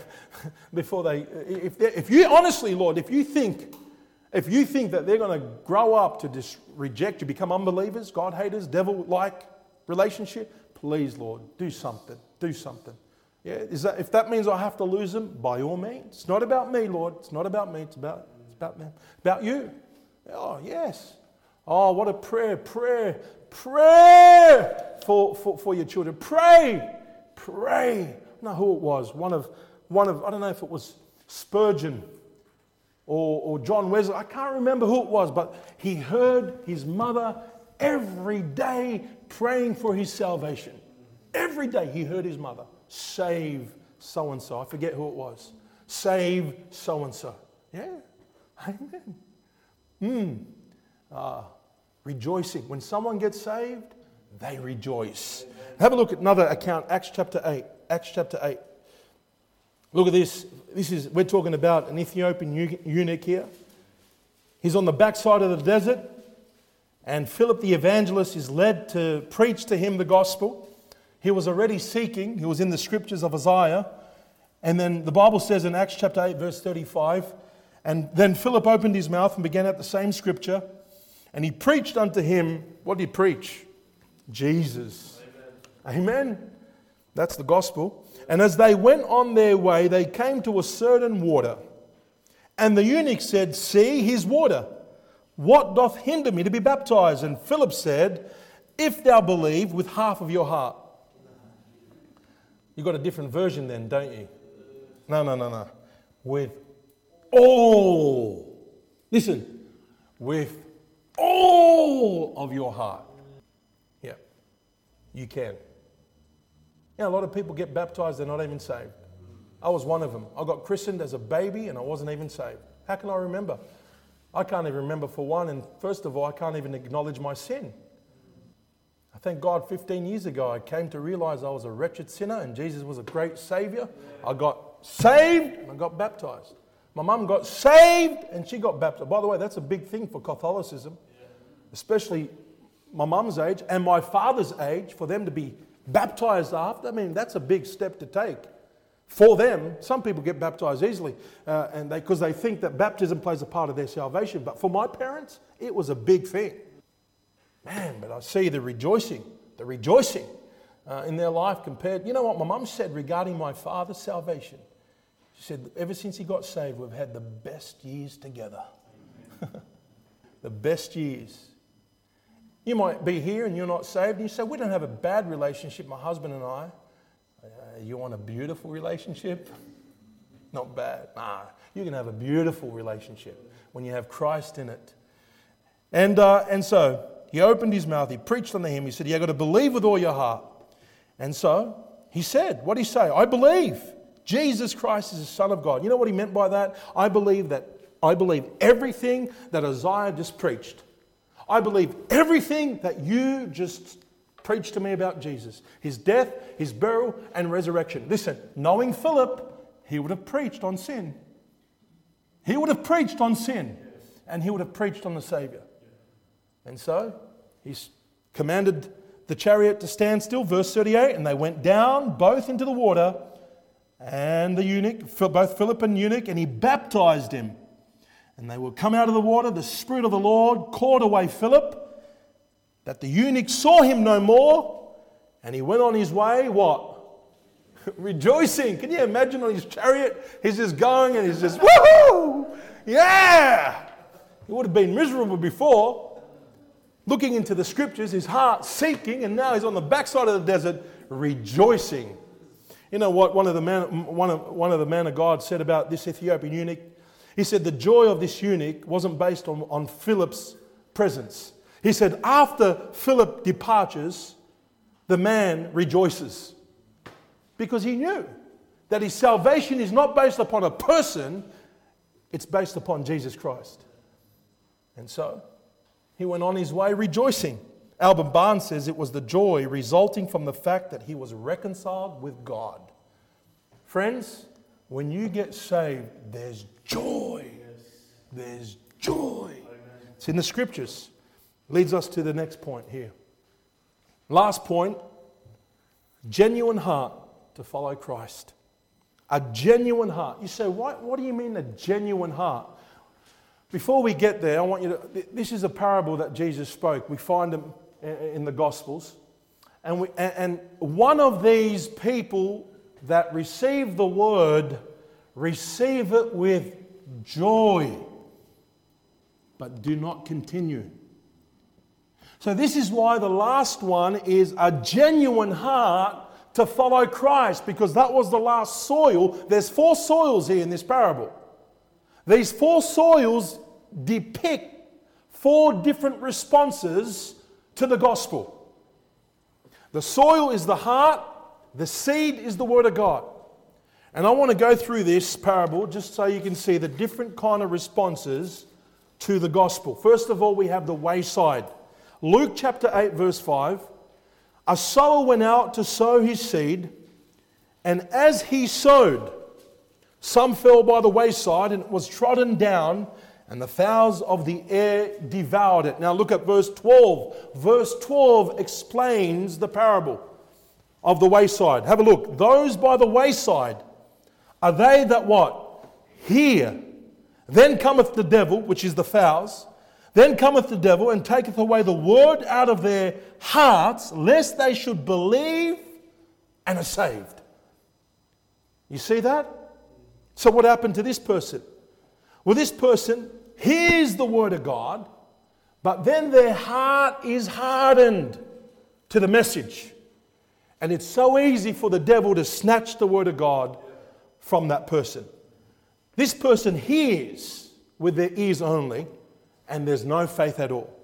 If you honestly, Lord, if you think that they're going to grow up to just reject you, become unbelievers, God haters, devil-like relationship, please, Lord, do something. Do something. Yeah, if that means I have to lose them, by all means. It's not about me, Lord. It's not about me. It's about them. About you. Oh, yes. Oh, what a prayer. Prayer for your children. Pray. I don't know who it was. One of I don't know if it was Spurgeon or John Wesley. I can't remember who it was, but he heard his mother every day praying for his salvation. Every day he heard his mother, save so-and-so. I forget who it was. Save so-and-so. Yeah. Amen. Rejoicing. When someone gets saved, they rejoice. Amen. Have a look at another account, Acts chapter 8. Acts chapter 8. Look at this. We're talking about an Ethiopian eunuch here. He's on the backside of the desert, and Philip the evangelist is led to preach to him the gospel. He was already seeking. He was in the scriptures of Isaiah. And then the Bible says in Acts chapter 8, verse 35, and then Philip opened his mouth and began at the same scripture, and he preached unto him. What did he preach? Jesus. Amen. That's the gospel. And as they went on their way, they came to a certain water. And the eunuch said, see, here's water. What doth hinder me to be baptized? And Philip said, if thou believe with half of your heart. You've got a different version then, don't you? No. With all. Listen. With all of your heart. Yeah. You can. Yeah, a lot of people get baptized, they're not even saved. I was one of them. I got christened as a baby and I wasn't even saved. How can I remember? I can't even remember for one, and first of all, I can't even acknowledge my sin. I thank God 15 years ago I came to realize I was a wretched sinner and Jesus was a great Savior. I got saved and I got baptized. My mum got saved and she got baptized. By the way, that's a big thing for Catholicism, especially my mum's age and my father's age, for them to be baptized after. I mean, that's a big step to take for them. Some people get baptized easily because they think that baptism plays a part of their salvation. But for my parents, it was a big thing. Man, but I see the rejoicing in their life compared. You know what my mum said regarding my father's salvation? She said, ever since he got saved, we've had the best years together. The best years. You might be here and you're not saved, and you say, we don't have a bad relationship, my husband and I. You want a beautiful relationship? Not bad. Nah, you can have a beautiful relationship when you have Christ in it. And so he opened his mouth, he preached unto him, he said, you've got to believe with all your heart. And so he said, what did he say? I believe Jesus Christ is the Son of God. You know what he meant by that? I believe everything that Isaiah just preached. I believe everything that you just preached to me about Jesus. His death, his burial, and resurrection. Listen, knowing Philip, he would have preached on sin. He would have preached on sin. And he would have preached on the Savior. And so, he commanded the chariot to stand still, verse 38, and they went down both into the water, and the eunuch, both Philip and eunuch, and he baptized him. And they will come out of the water. The Spirit of the Lord called away Philip, that the eunuch saw him no more, and he went on his way, what? Rejoicing. Can you imagine on his chariot? He's just going and he's just, woohoo! Yeah! He would have been miserable before. looking into the scriptures, his heart seeking, and now he's on the backside of the desert rejoicing. You know what one of the men of God said about this Ethiopian eunuch? He said the joy of this eunuch wasn't based on Philip's presence. He said after Philip departures, the man rejoices. Because he knew that his salvation is not based upon a person, it's based upon Jesus Christ. And so, he went on his way rejoicing. Alban Barnes says it was the joy resulting from the fact that he was reconciled with God. Friends, when you get saved, there's joy. There's joy. It's in the scriptures. Leads us to the next point here. Last point, genuine heart to follow Christ. A genuine heart. You say, what do you mean a genuine heart? Before we get there, I want you to, this is a parable that Jesus spoke. We find them in the Gospels. And one of these people that receive the word, receive it with joy, but do not continue. So this is why the last one is a genuine heart to follow Christ, because that was the last soil. There's 4 soils here in this parable. These 4 soils depict 4 different responses to the gospel. The soil is the heart, the seed is the word of God. And I want to go through this parable just so you can see the different kind of responses to the gospel. First of all, we have the wayside. Luke chapter 8 verse 5. A sower went out to sow his seed, and as he sowed, some fell by the wayside, and it was trodden down, and the fowls of the air devoured it. Now look at verse 12. Verse 12 explains the parable of the wayside. Have a look. Those by the wayside are they that what? Hear. Then cometh the devil, which is the fowls. Then cometh the devil and taketh away the word out of their hearts, lest they should believe and are saved. You see that? So what happened to this person? Well, this person hears the word of God, but then their heart is hardened to the message. And it's so easy for the devil to snatch the word of God from that person. This person hears with their ears only, and there's no faith at all.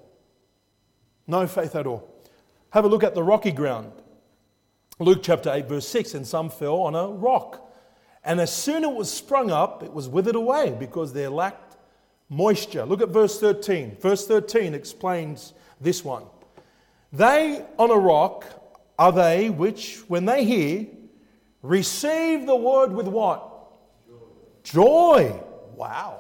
No faith at all. Have a look at the rocky ground. Luke chapter 8 verse 6, and some fell on a rock. And as soon as it was sprung up, it was withered away because they lacked moisture. Look at verse 13. Verse 13 explains this one. They on a rock are they which, when they hear, receive the word with what? Joy. Wow.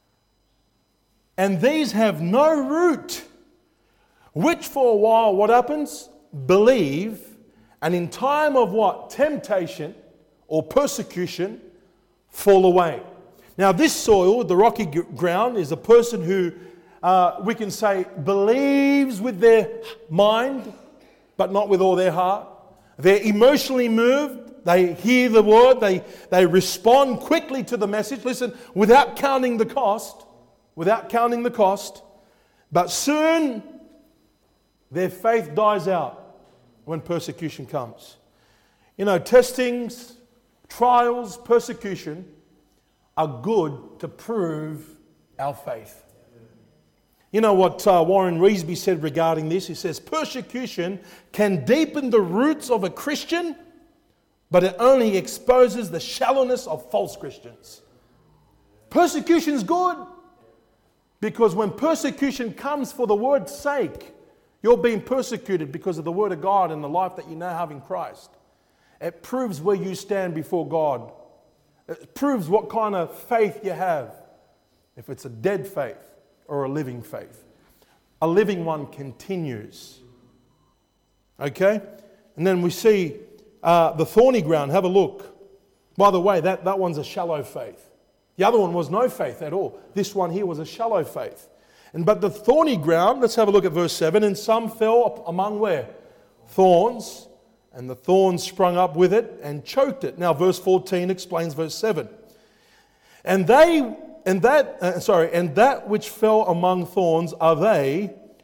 And these have no root, which for a while, what happens? Believe, and in time of what? Temptation or persecution, fall away. Now this soil, the rocky ground, is a person who, we can say, believes with their mind, but not with all their heart. They're emotionally moved. They hear the word. They respond quickly to the message. Listen, without counting the cost. Without counting the cost. But soon, their faith dies out when persecution comes. You know, testings, trials, persecution are good to prove our faith. You know what Warren Reesby said regarding this? He says, persecution can deepen the roots of a Christian, but it only exposes the shallowness of false Christians. Persecution is good, because when persecution comes for the word's sake, you're being persecuted because of the word of God and the life that you now have in Christ. It proves where you stand before God. It proves what kind of faith you have. If it's a dead faith or a living faith. A living one continues. Okay? And then we see the thorny ground. Have a look. By the way, that one's a shallow faith. The other one was no faith at all. This one here was a shallow faith. But the thorny ground, let's have a look at verse 7. And some fell among where? Thorns. And the thorns sprung up with it and choked it. Now verse 14 explains verse 7. And that which fell among thorns are they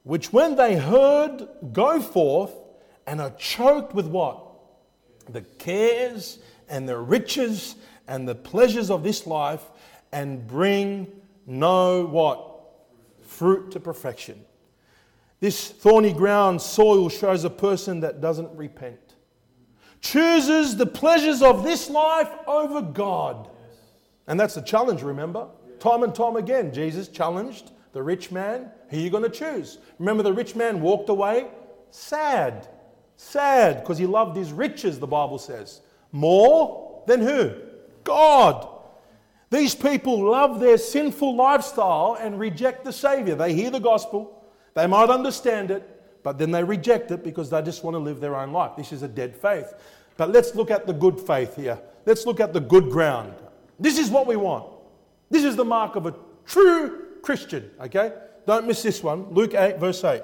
which when they heard go forth and are choked with what? The cares and the riches and the pleasures of this life, and bring no what? Fruit to perfection. This thorny ground soil shows a person that doesn't repent. Chooses the pleasures of this life over God. And that's the challenge, remember? Time and time again, Jesus challenged the rich man. Who are you going to choose? Remember, the rich man walked away sad. Sad, because he loved his riches, the Bible says. More than who? God. These people love their sinful lifestyle and reject the Savior. They hear the gospel. They might understand it, but then they reject it because they just want to live their own life. This is a dead faith. But let's look at the good faith here. Let's look at the good ground. This is what we want. This is the mark of a true Christian, okay? Don't miss this one. Luke 8, verse 8.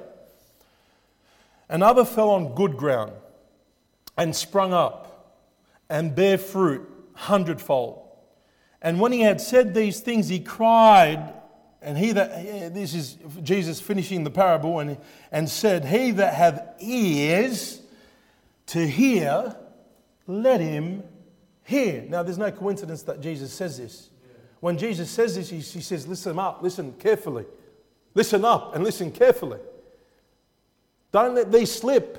Another fell on good ground and sprung up and bare fruit 100-fold. And when he had said these things, he cried, and this is Jesus finishing the parable, and said, he that hath ears to hear, let him hear. Now, there's no coincidence that Jesus says this. When Jesus says this, he says, listen up, listen carefully. Listen up and listen carefully. Don't let these slip.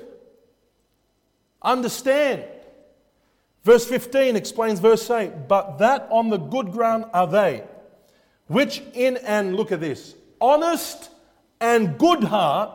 Understand. Verse 15 explains verse 8. But that on the good ground are they, which in and, look at this, honest and good heart.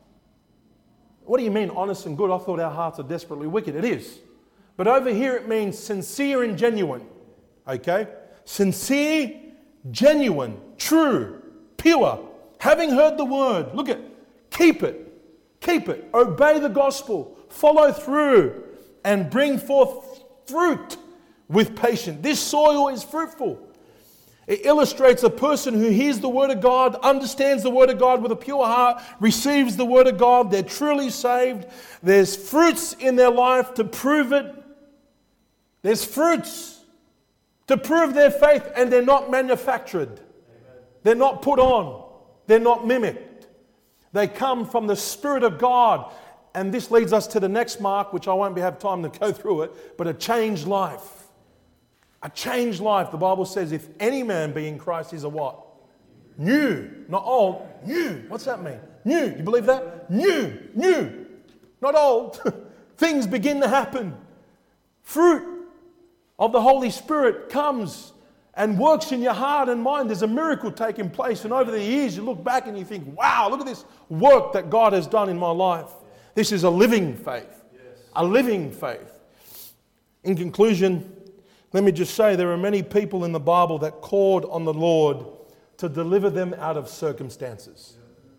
What do you mean honest and good? I thought our hearts are desperately wicked. It is. But over here it means sincere and genuine. Okay? Sincere, genuine, true, pure. Having heard the word, look at, keep it, obey the gospel, follow through, and bring forth fruit with patience. This soil is fruitful. It illustrates a person who hears the word of God, understands the word of God with a pure heart, receives the word of God, they're truly saved. There's fruits in their life to prove it. There's fruits to prove their faith, and they're not manufactured. Amen. They're not put on. They're not mimicked. They come from the Spirit of God. And this leads us to the next mark, which I won't have time to go through it, but a changed life. A changed life. The Bible says, if any man be in Christ, he's a what? New. Not old. New. What's that mean? New. You believe that? New. Not old. Things begin to happen. Fruit of the Holy Spirit comes and works in your heart and mind. There's a miracle taking place. And over the years, you look back and you think, wow, look at this work that God has done in my life. This is a living faith. A living faith. In conclusion, let me just say there are many people in the Bible that called on the Lord to deliver them out of circumstances.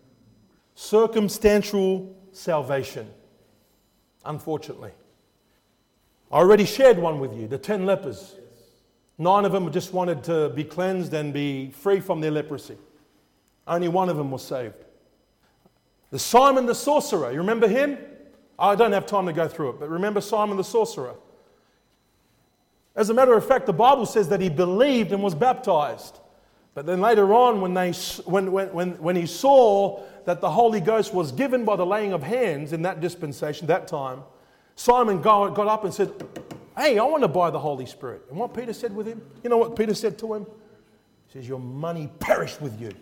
Circumstantial salvation, unfortunately. I already shared one with you, the 10 lepers. 9 of them just wanted to be cleansed and be free from their leprosy. Only one of them was saved. The Simon the sorcerer, you remember him? I don't have time to go through it, but remember Simon the sorcerer? As a matter of fact, the Bible says that he believed and was baptized. But then later on, when he saw that the Holy Ghost was given by the laying of hands in that dispensation, that time, Simon got up and said, hey, I want to buy the Holy Spirit. And what Peter said with him? You know what Peter said to him? He says, your money perished with you.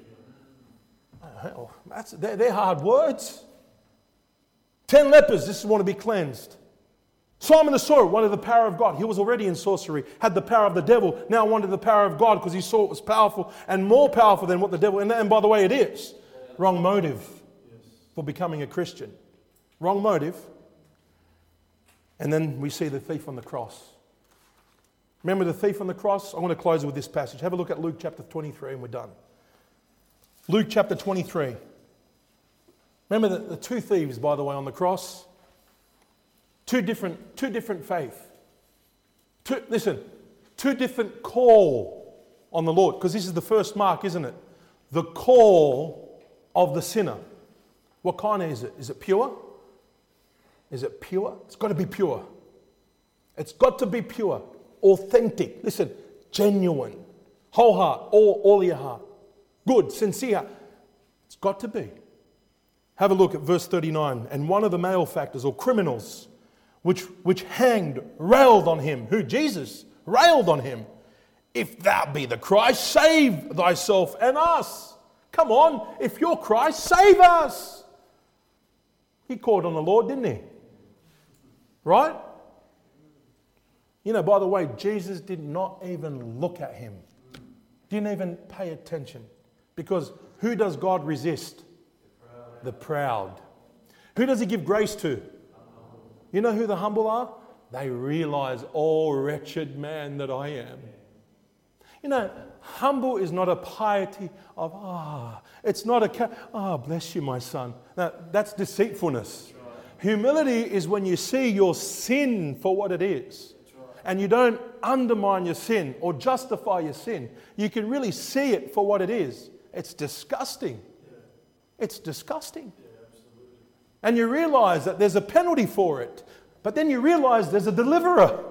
Oh, they're hard words. 10 lepers, this is want to be cleansed. Simon the sorcerer wanted the power of God. He was already in sorcery, had the power of the devil, now wanted the power of God because he saw it was powerful and more powerful than what the devil, and by the way, it is. Wrong motive for becoming a Christian. Wrong motive. And then we see the thief on the cross. Remember the thief on the cross? I want to close with this passage. Have a look at Luke chapter 23 and we're done. Luke chapter 23. Remember the 2 thieves, by the way, on the cross? Two different faith. Two different call on the Lord. Because this is the first mark, isn't it? The call of the sinner. What kind is it? Is it pure? Is it pure? It's got to be pure. It's got to be pure. Authentic. Listen, genuine. Whole heart. All your heart. Good, sincere. It's got to be. Have a look at verse 39. And one of the malefactors or criminals which hanged railed on him. Who? Jesus railed on him. If thou be the Christ, save thyself and us. Come on, if you're Christ, save us. He called on the Lord, didn't he? Right? You know, by the way, Jesus did not even look at him. Didn't even pay attention. Because who does God resist? The proud. Who does he give grace to? You know who the humble are? They realize, oh, wretched man that I am. You know, humble is not a piety of, it's not a, bless you, my son. Now, that's deceitfulness. Humility is when you see your sin for what it is. And you don't undermine your sin or justify your sin. You can really see it for what it is. It's disgusting. It's disgusting. And you realize that there's a penalty for it. But then you realize there's a deliverer.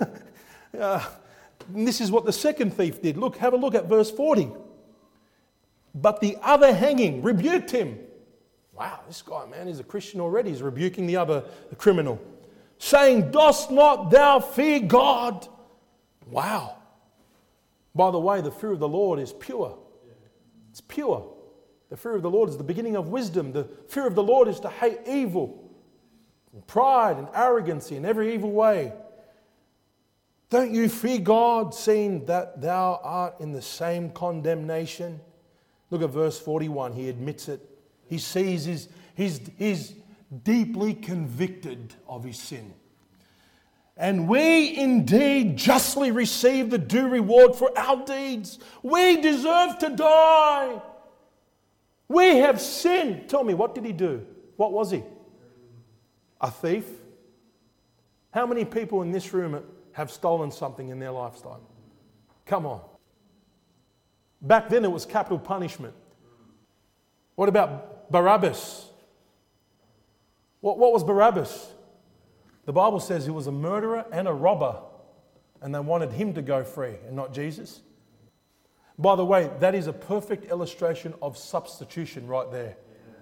And this is what the second thief did. Look, have a look at verse 40. But the other hanging rebuked him. Wow, this guy, man, he's a Christian already. He's rebuking the criminal. Saying, dost not thou fear God? Wow. By the way, the fear of the Lord is pure. It's pure. The fear of the Lord is the beginning of wisdom. The fear of the Lord is to hate evil, and pride and arrogancy in every evil way. Don't you fear God, seeing that thou art in the same condemnation? Look at verse 41. He admits it. He sees he's deeply convicted of his sin. And we indeed justly receive the due reward for our deeds. We deserve to die. We have sinned. Tell me, what did he do? What was he? A thief? How many people in this room have stolen something in their lifetime? Come on. Back then it was capital punishment. What about Barabbas? What was Barabbas? The Bible says he was a murderer and a robber, and they wanted him to go free and not Jesus. By the way, that is a perfect illustration of substitution right there.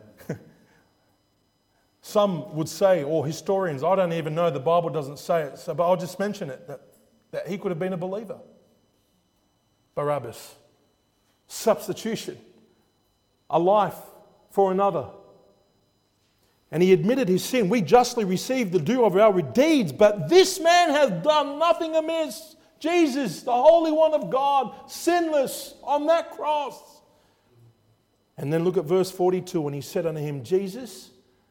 Some would say, or historians, I don't even know, the Bible doesn't say it, but I'll just mention it, that he could have been a believer. Barabbas. Substitution. A life for another. And he admitted his sin. We justly receive the due of our deeds, but this man has done nothing amiss. Jesus, the Holy One of God, sinless on that cross. And then look at verse 42. And he said unto him, Jesus,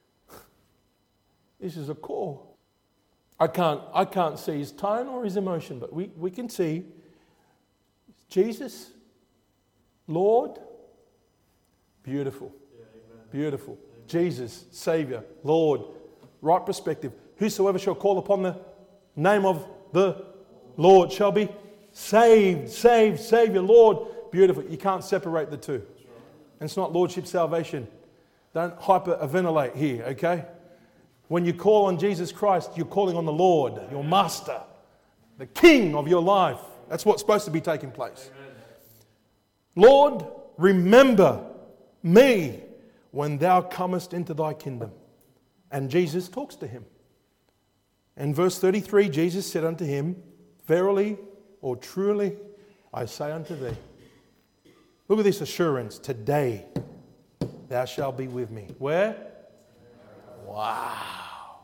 this is a call. I can't see his tone or his emotion, but we can see Jesus, Lord, beautiful, beautiful. Jesus, Savior, Lord, right perspective. Whosoever shall call upon the name of the Lord shall be saved, Savior, Lord. Beautiful. You can't separate the two. And it's not Lordship salvation. Don't hyperventilate here, okay? When you call on Jesus Christ, you're calling on the Lord, your Master, the King of your life. That's what's supposed to be taking place. Lord, remember me when thou comest into thy kingdom. And Jesus talks to him. In verse 33, Jesus said unto him, verily or truly, I say unto thee. Look at this assurance. Today thou shalt be with me. Where? Wow.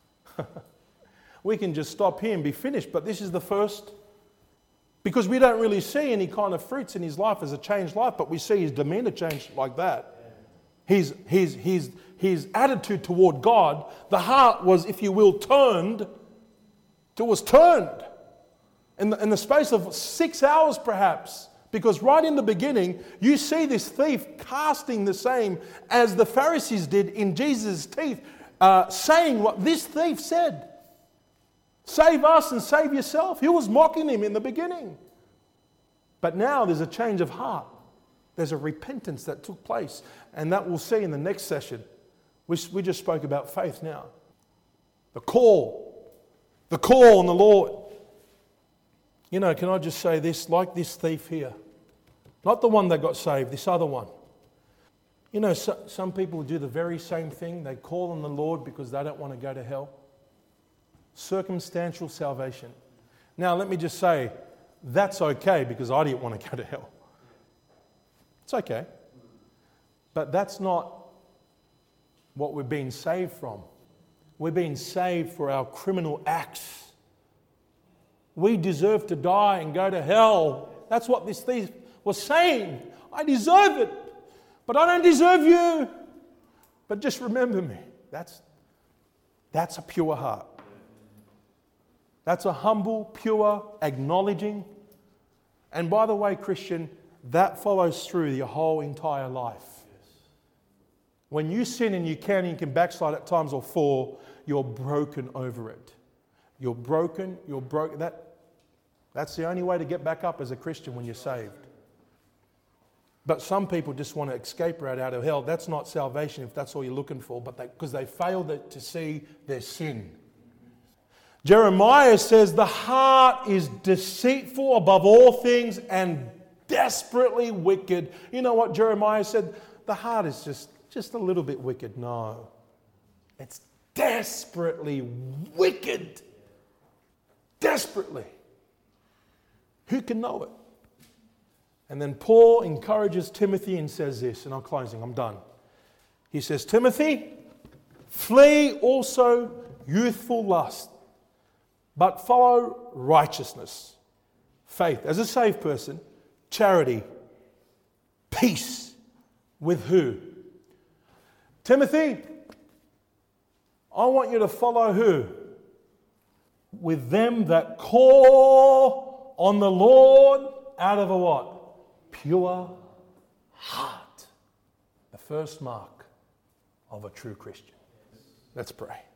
We can just stop here and be finished, but this is the first. Because we don't really see any kind of fruits in his life as a changed life, but we see his demeanor changed like that. His attitude toward God, the heart was, if you will, turned. It was turned. In the space of 6 hours perhaps. Because right in the beginning, you see this thief casting the same as the Pharisees did in Jesus' teeth, saying what this thief said. Save us and save yourself. He was mocking him in the beginning. But now there's a change of heart. There's a repentance that took place. And that we'll see in the next session. We just spoke about faith now. The call on the Lord. You know, can I just say this? Like this thief here. Not the one that got saved, this other one. You know, some people do the very same thing. They call on the Lord because they don't want to go to hell. Circumstantial salvation. Now, let me just say, that's okay because I didn't want to go to hell. It's okay. But that's not what we're being saved from. We're being saved for our criminal acts. We deserve to die and go to hell. That's what this thief was saying. I deserve it, but I don't deserve you. But just remember me. That's a pure heart. That's a humble, pure, acknowledging. And by the way, Christian, that follows through your whole entire life. When you sin and you can backslide at times or fall, you're broken over it. You're broken. That's the only way to get back up as a Christian when you're saved. But some people just want to escape right out of hell. That's not salvation if that's all you're looking for, but because they failed to see their sin. Jeremiah says the heart is deceitful above all things and desperately wicked. You know what Jeremiah said? The heart is just a little bit wicked. No. It's desperately wicked. Desperately. Who can know it? And then Paul encourages Timothy and says this, and I'm closing, I'm done. He says, Timothy, flee also youthful lust, but follow righteousness, faith, as a saved person, charity, peace, with who? Timothy, I want you to follow who? With them that call on the Lord out of a what? Pure heart. The first mark of a true Christian. Let's pray.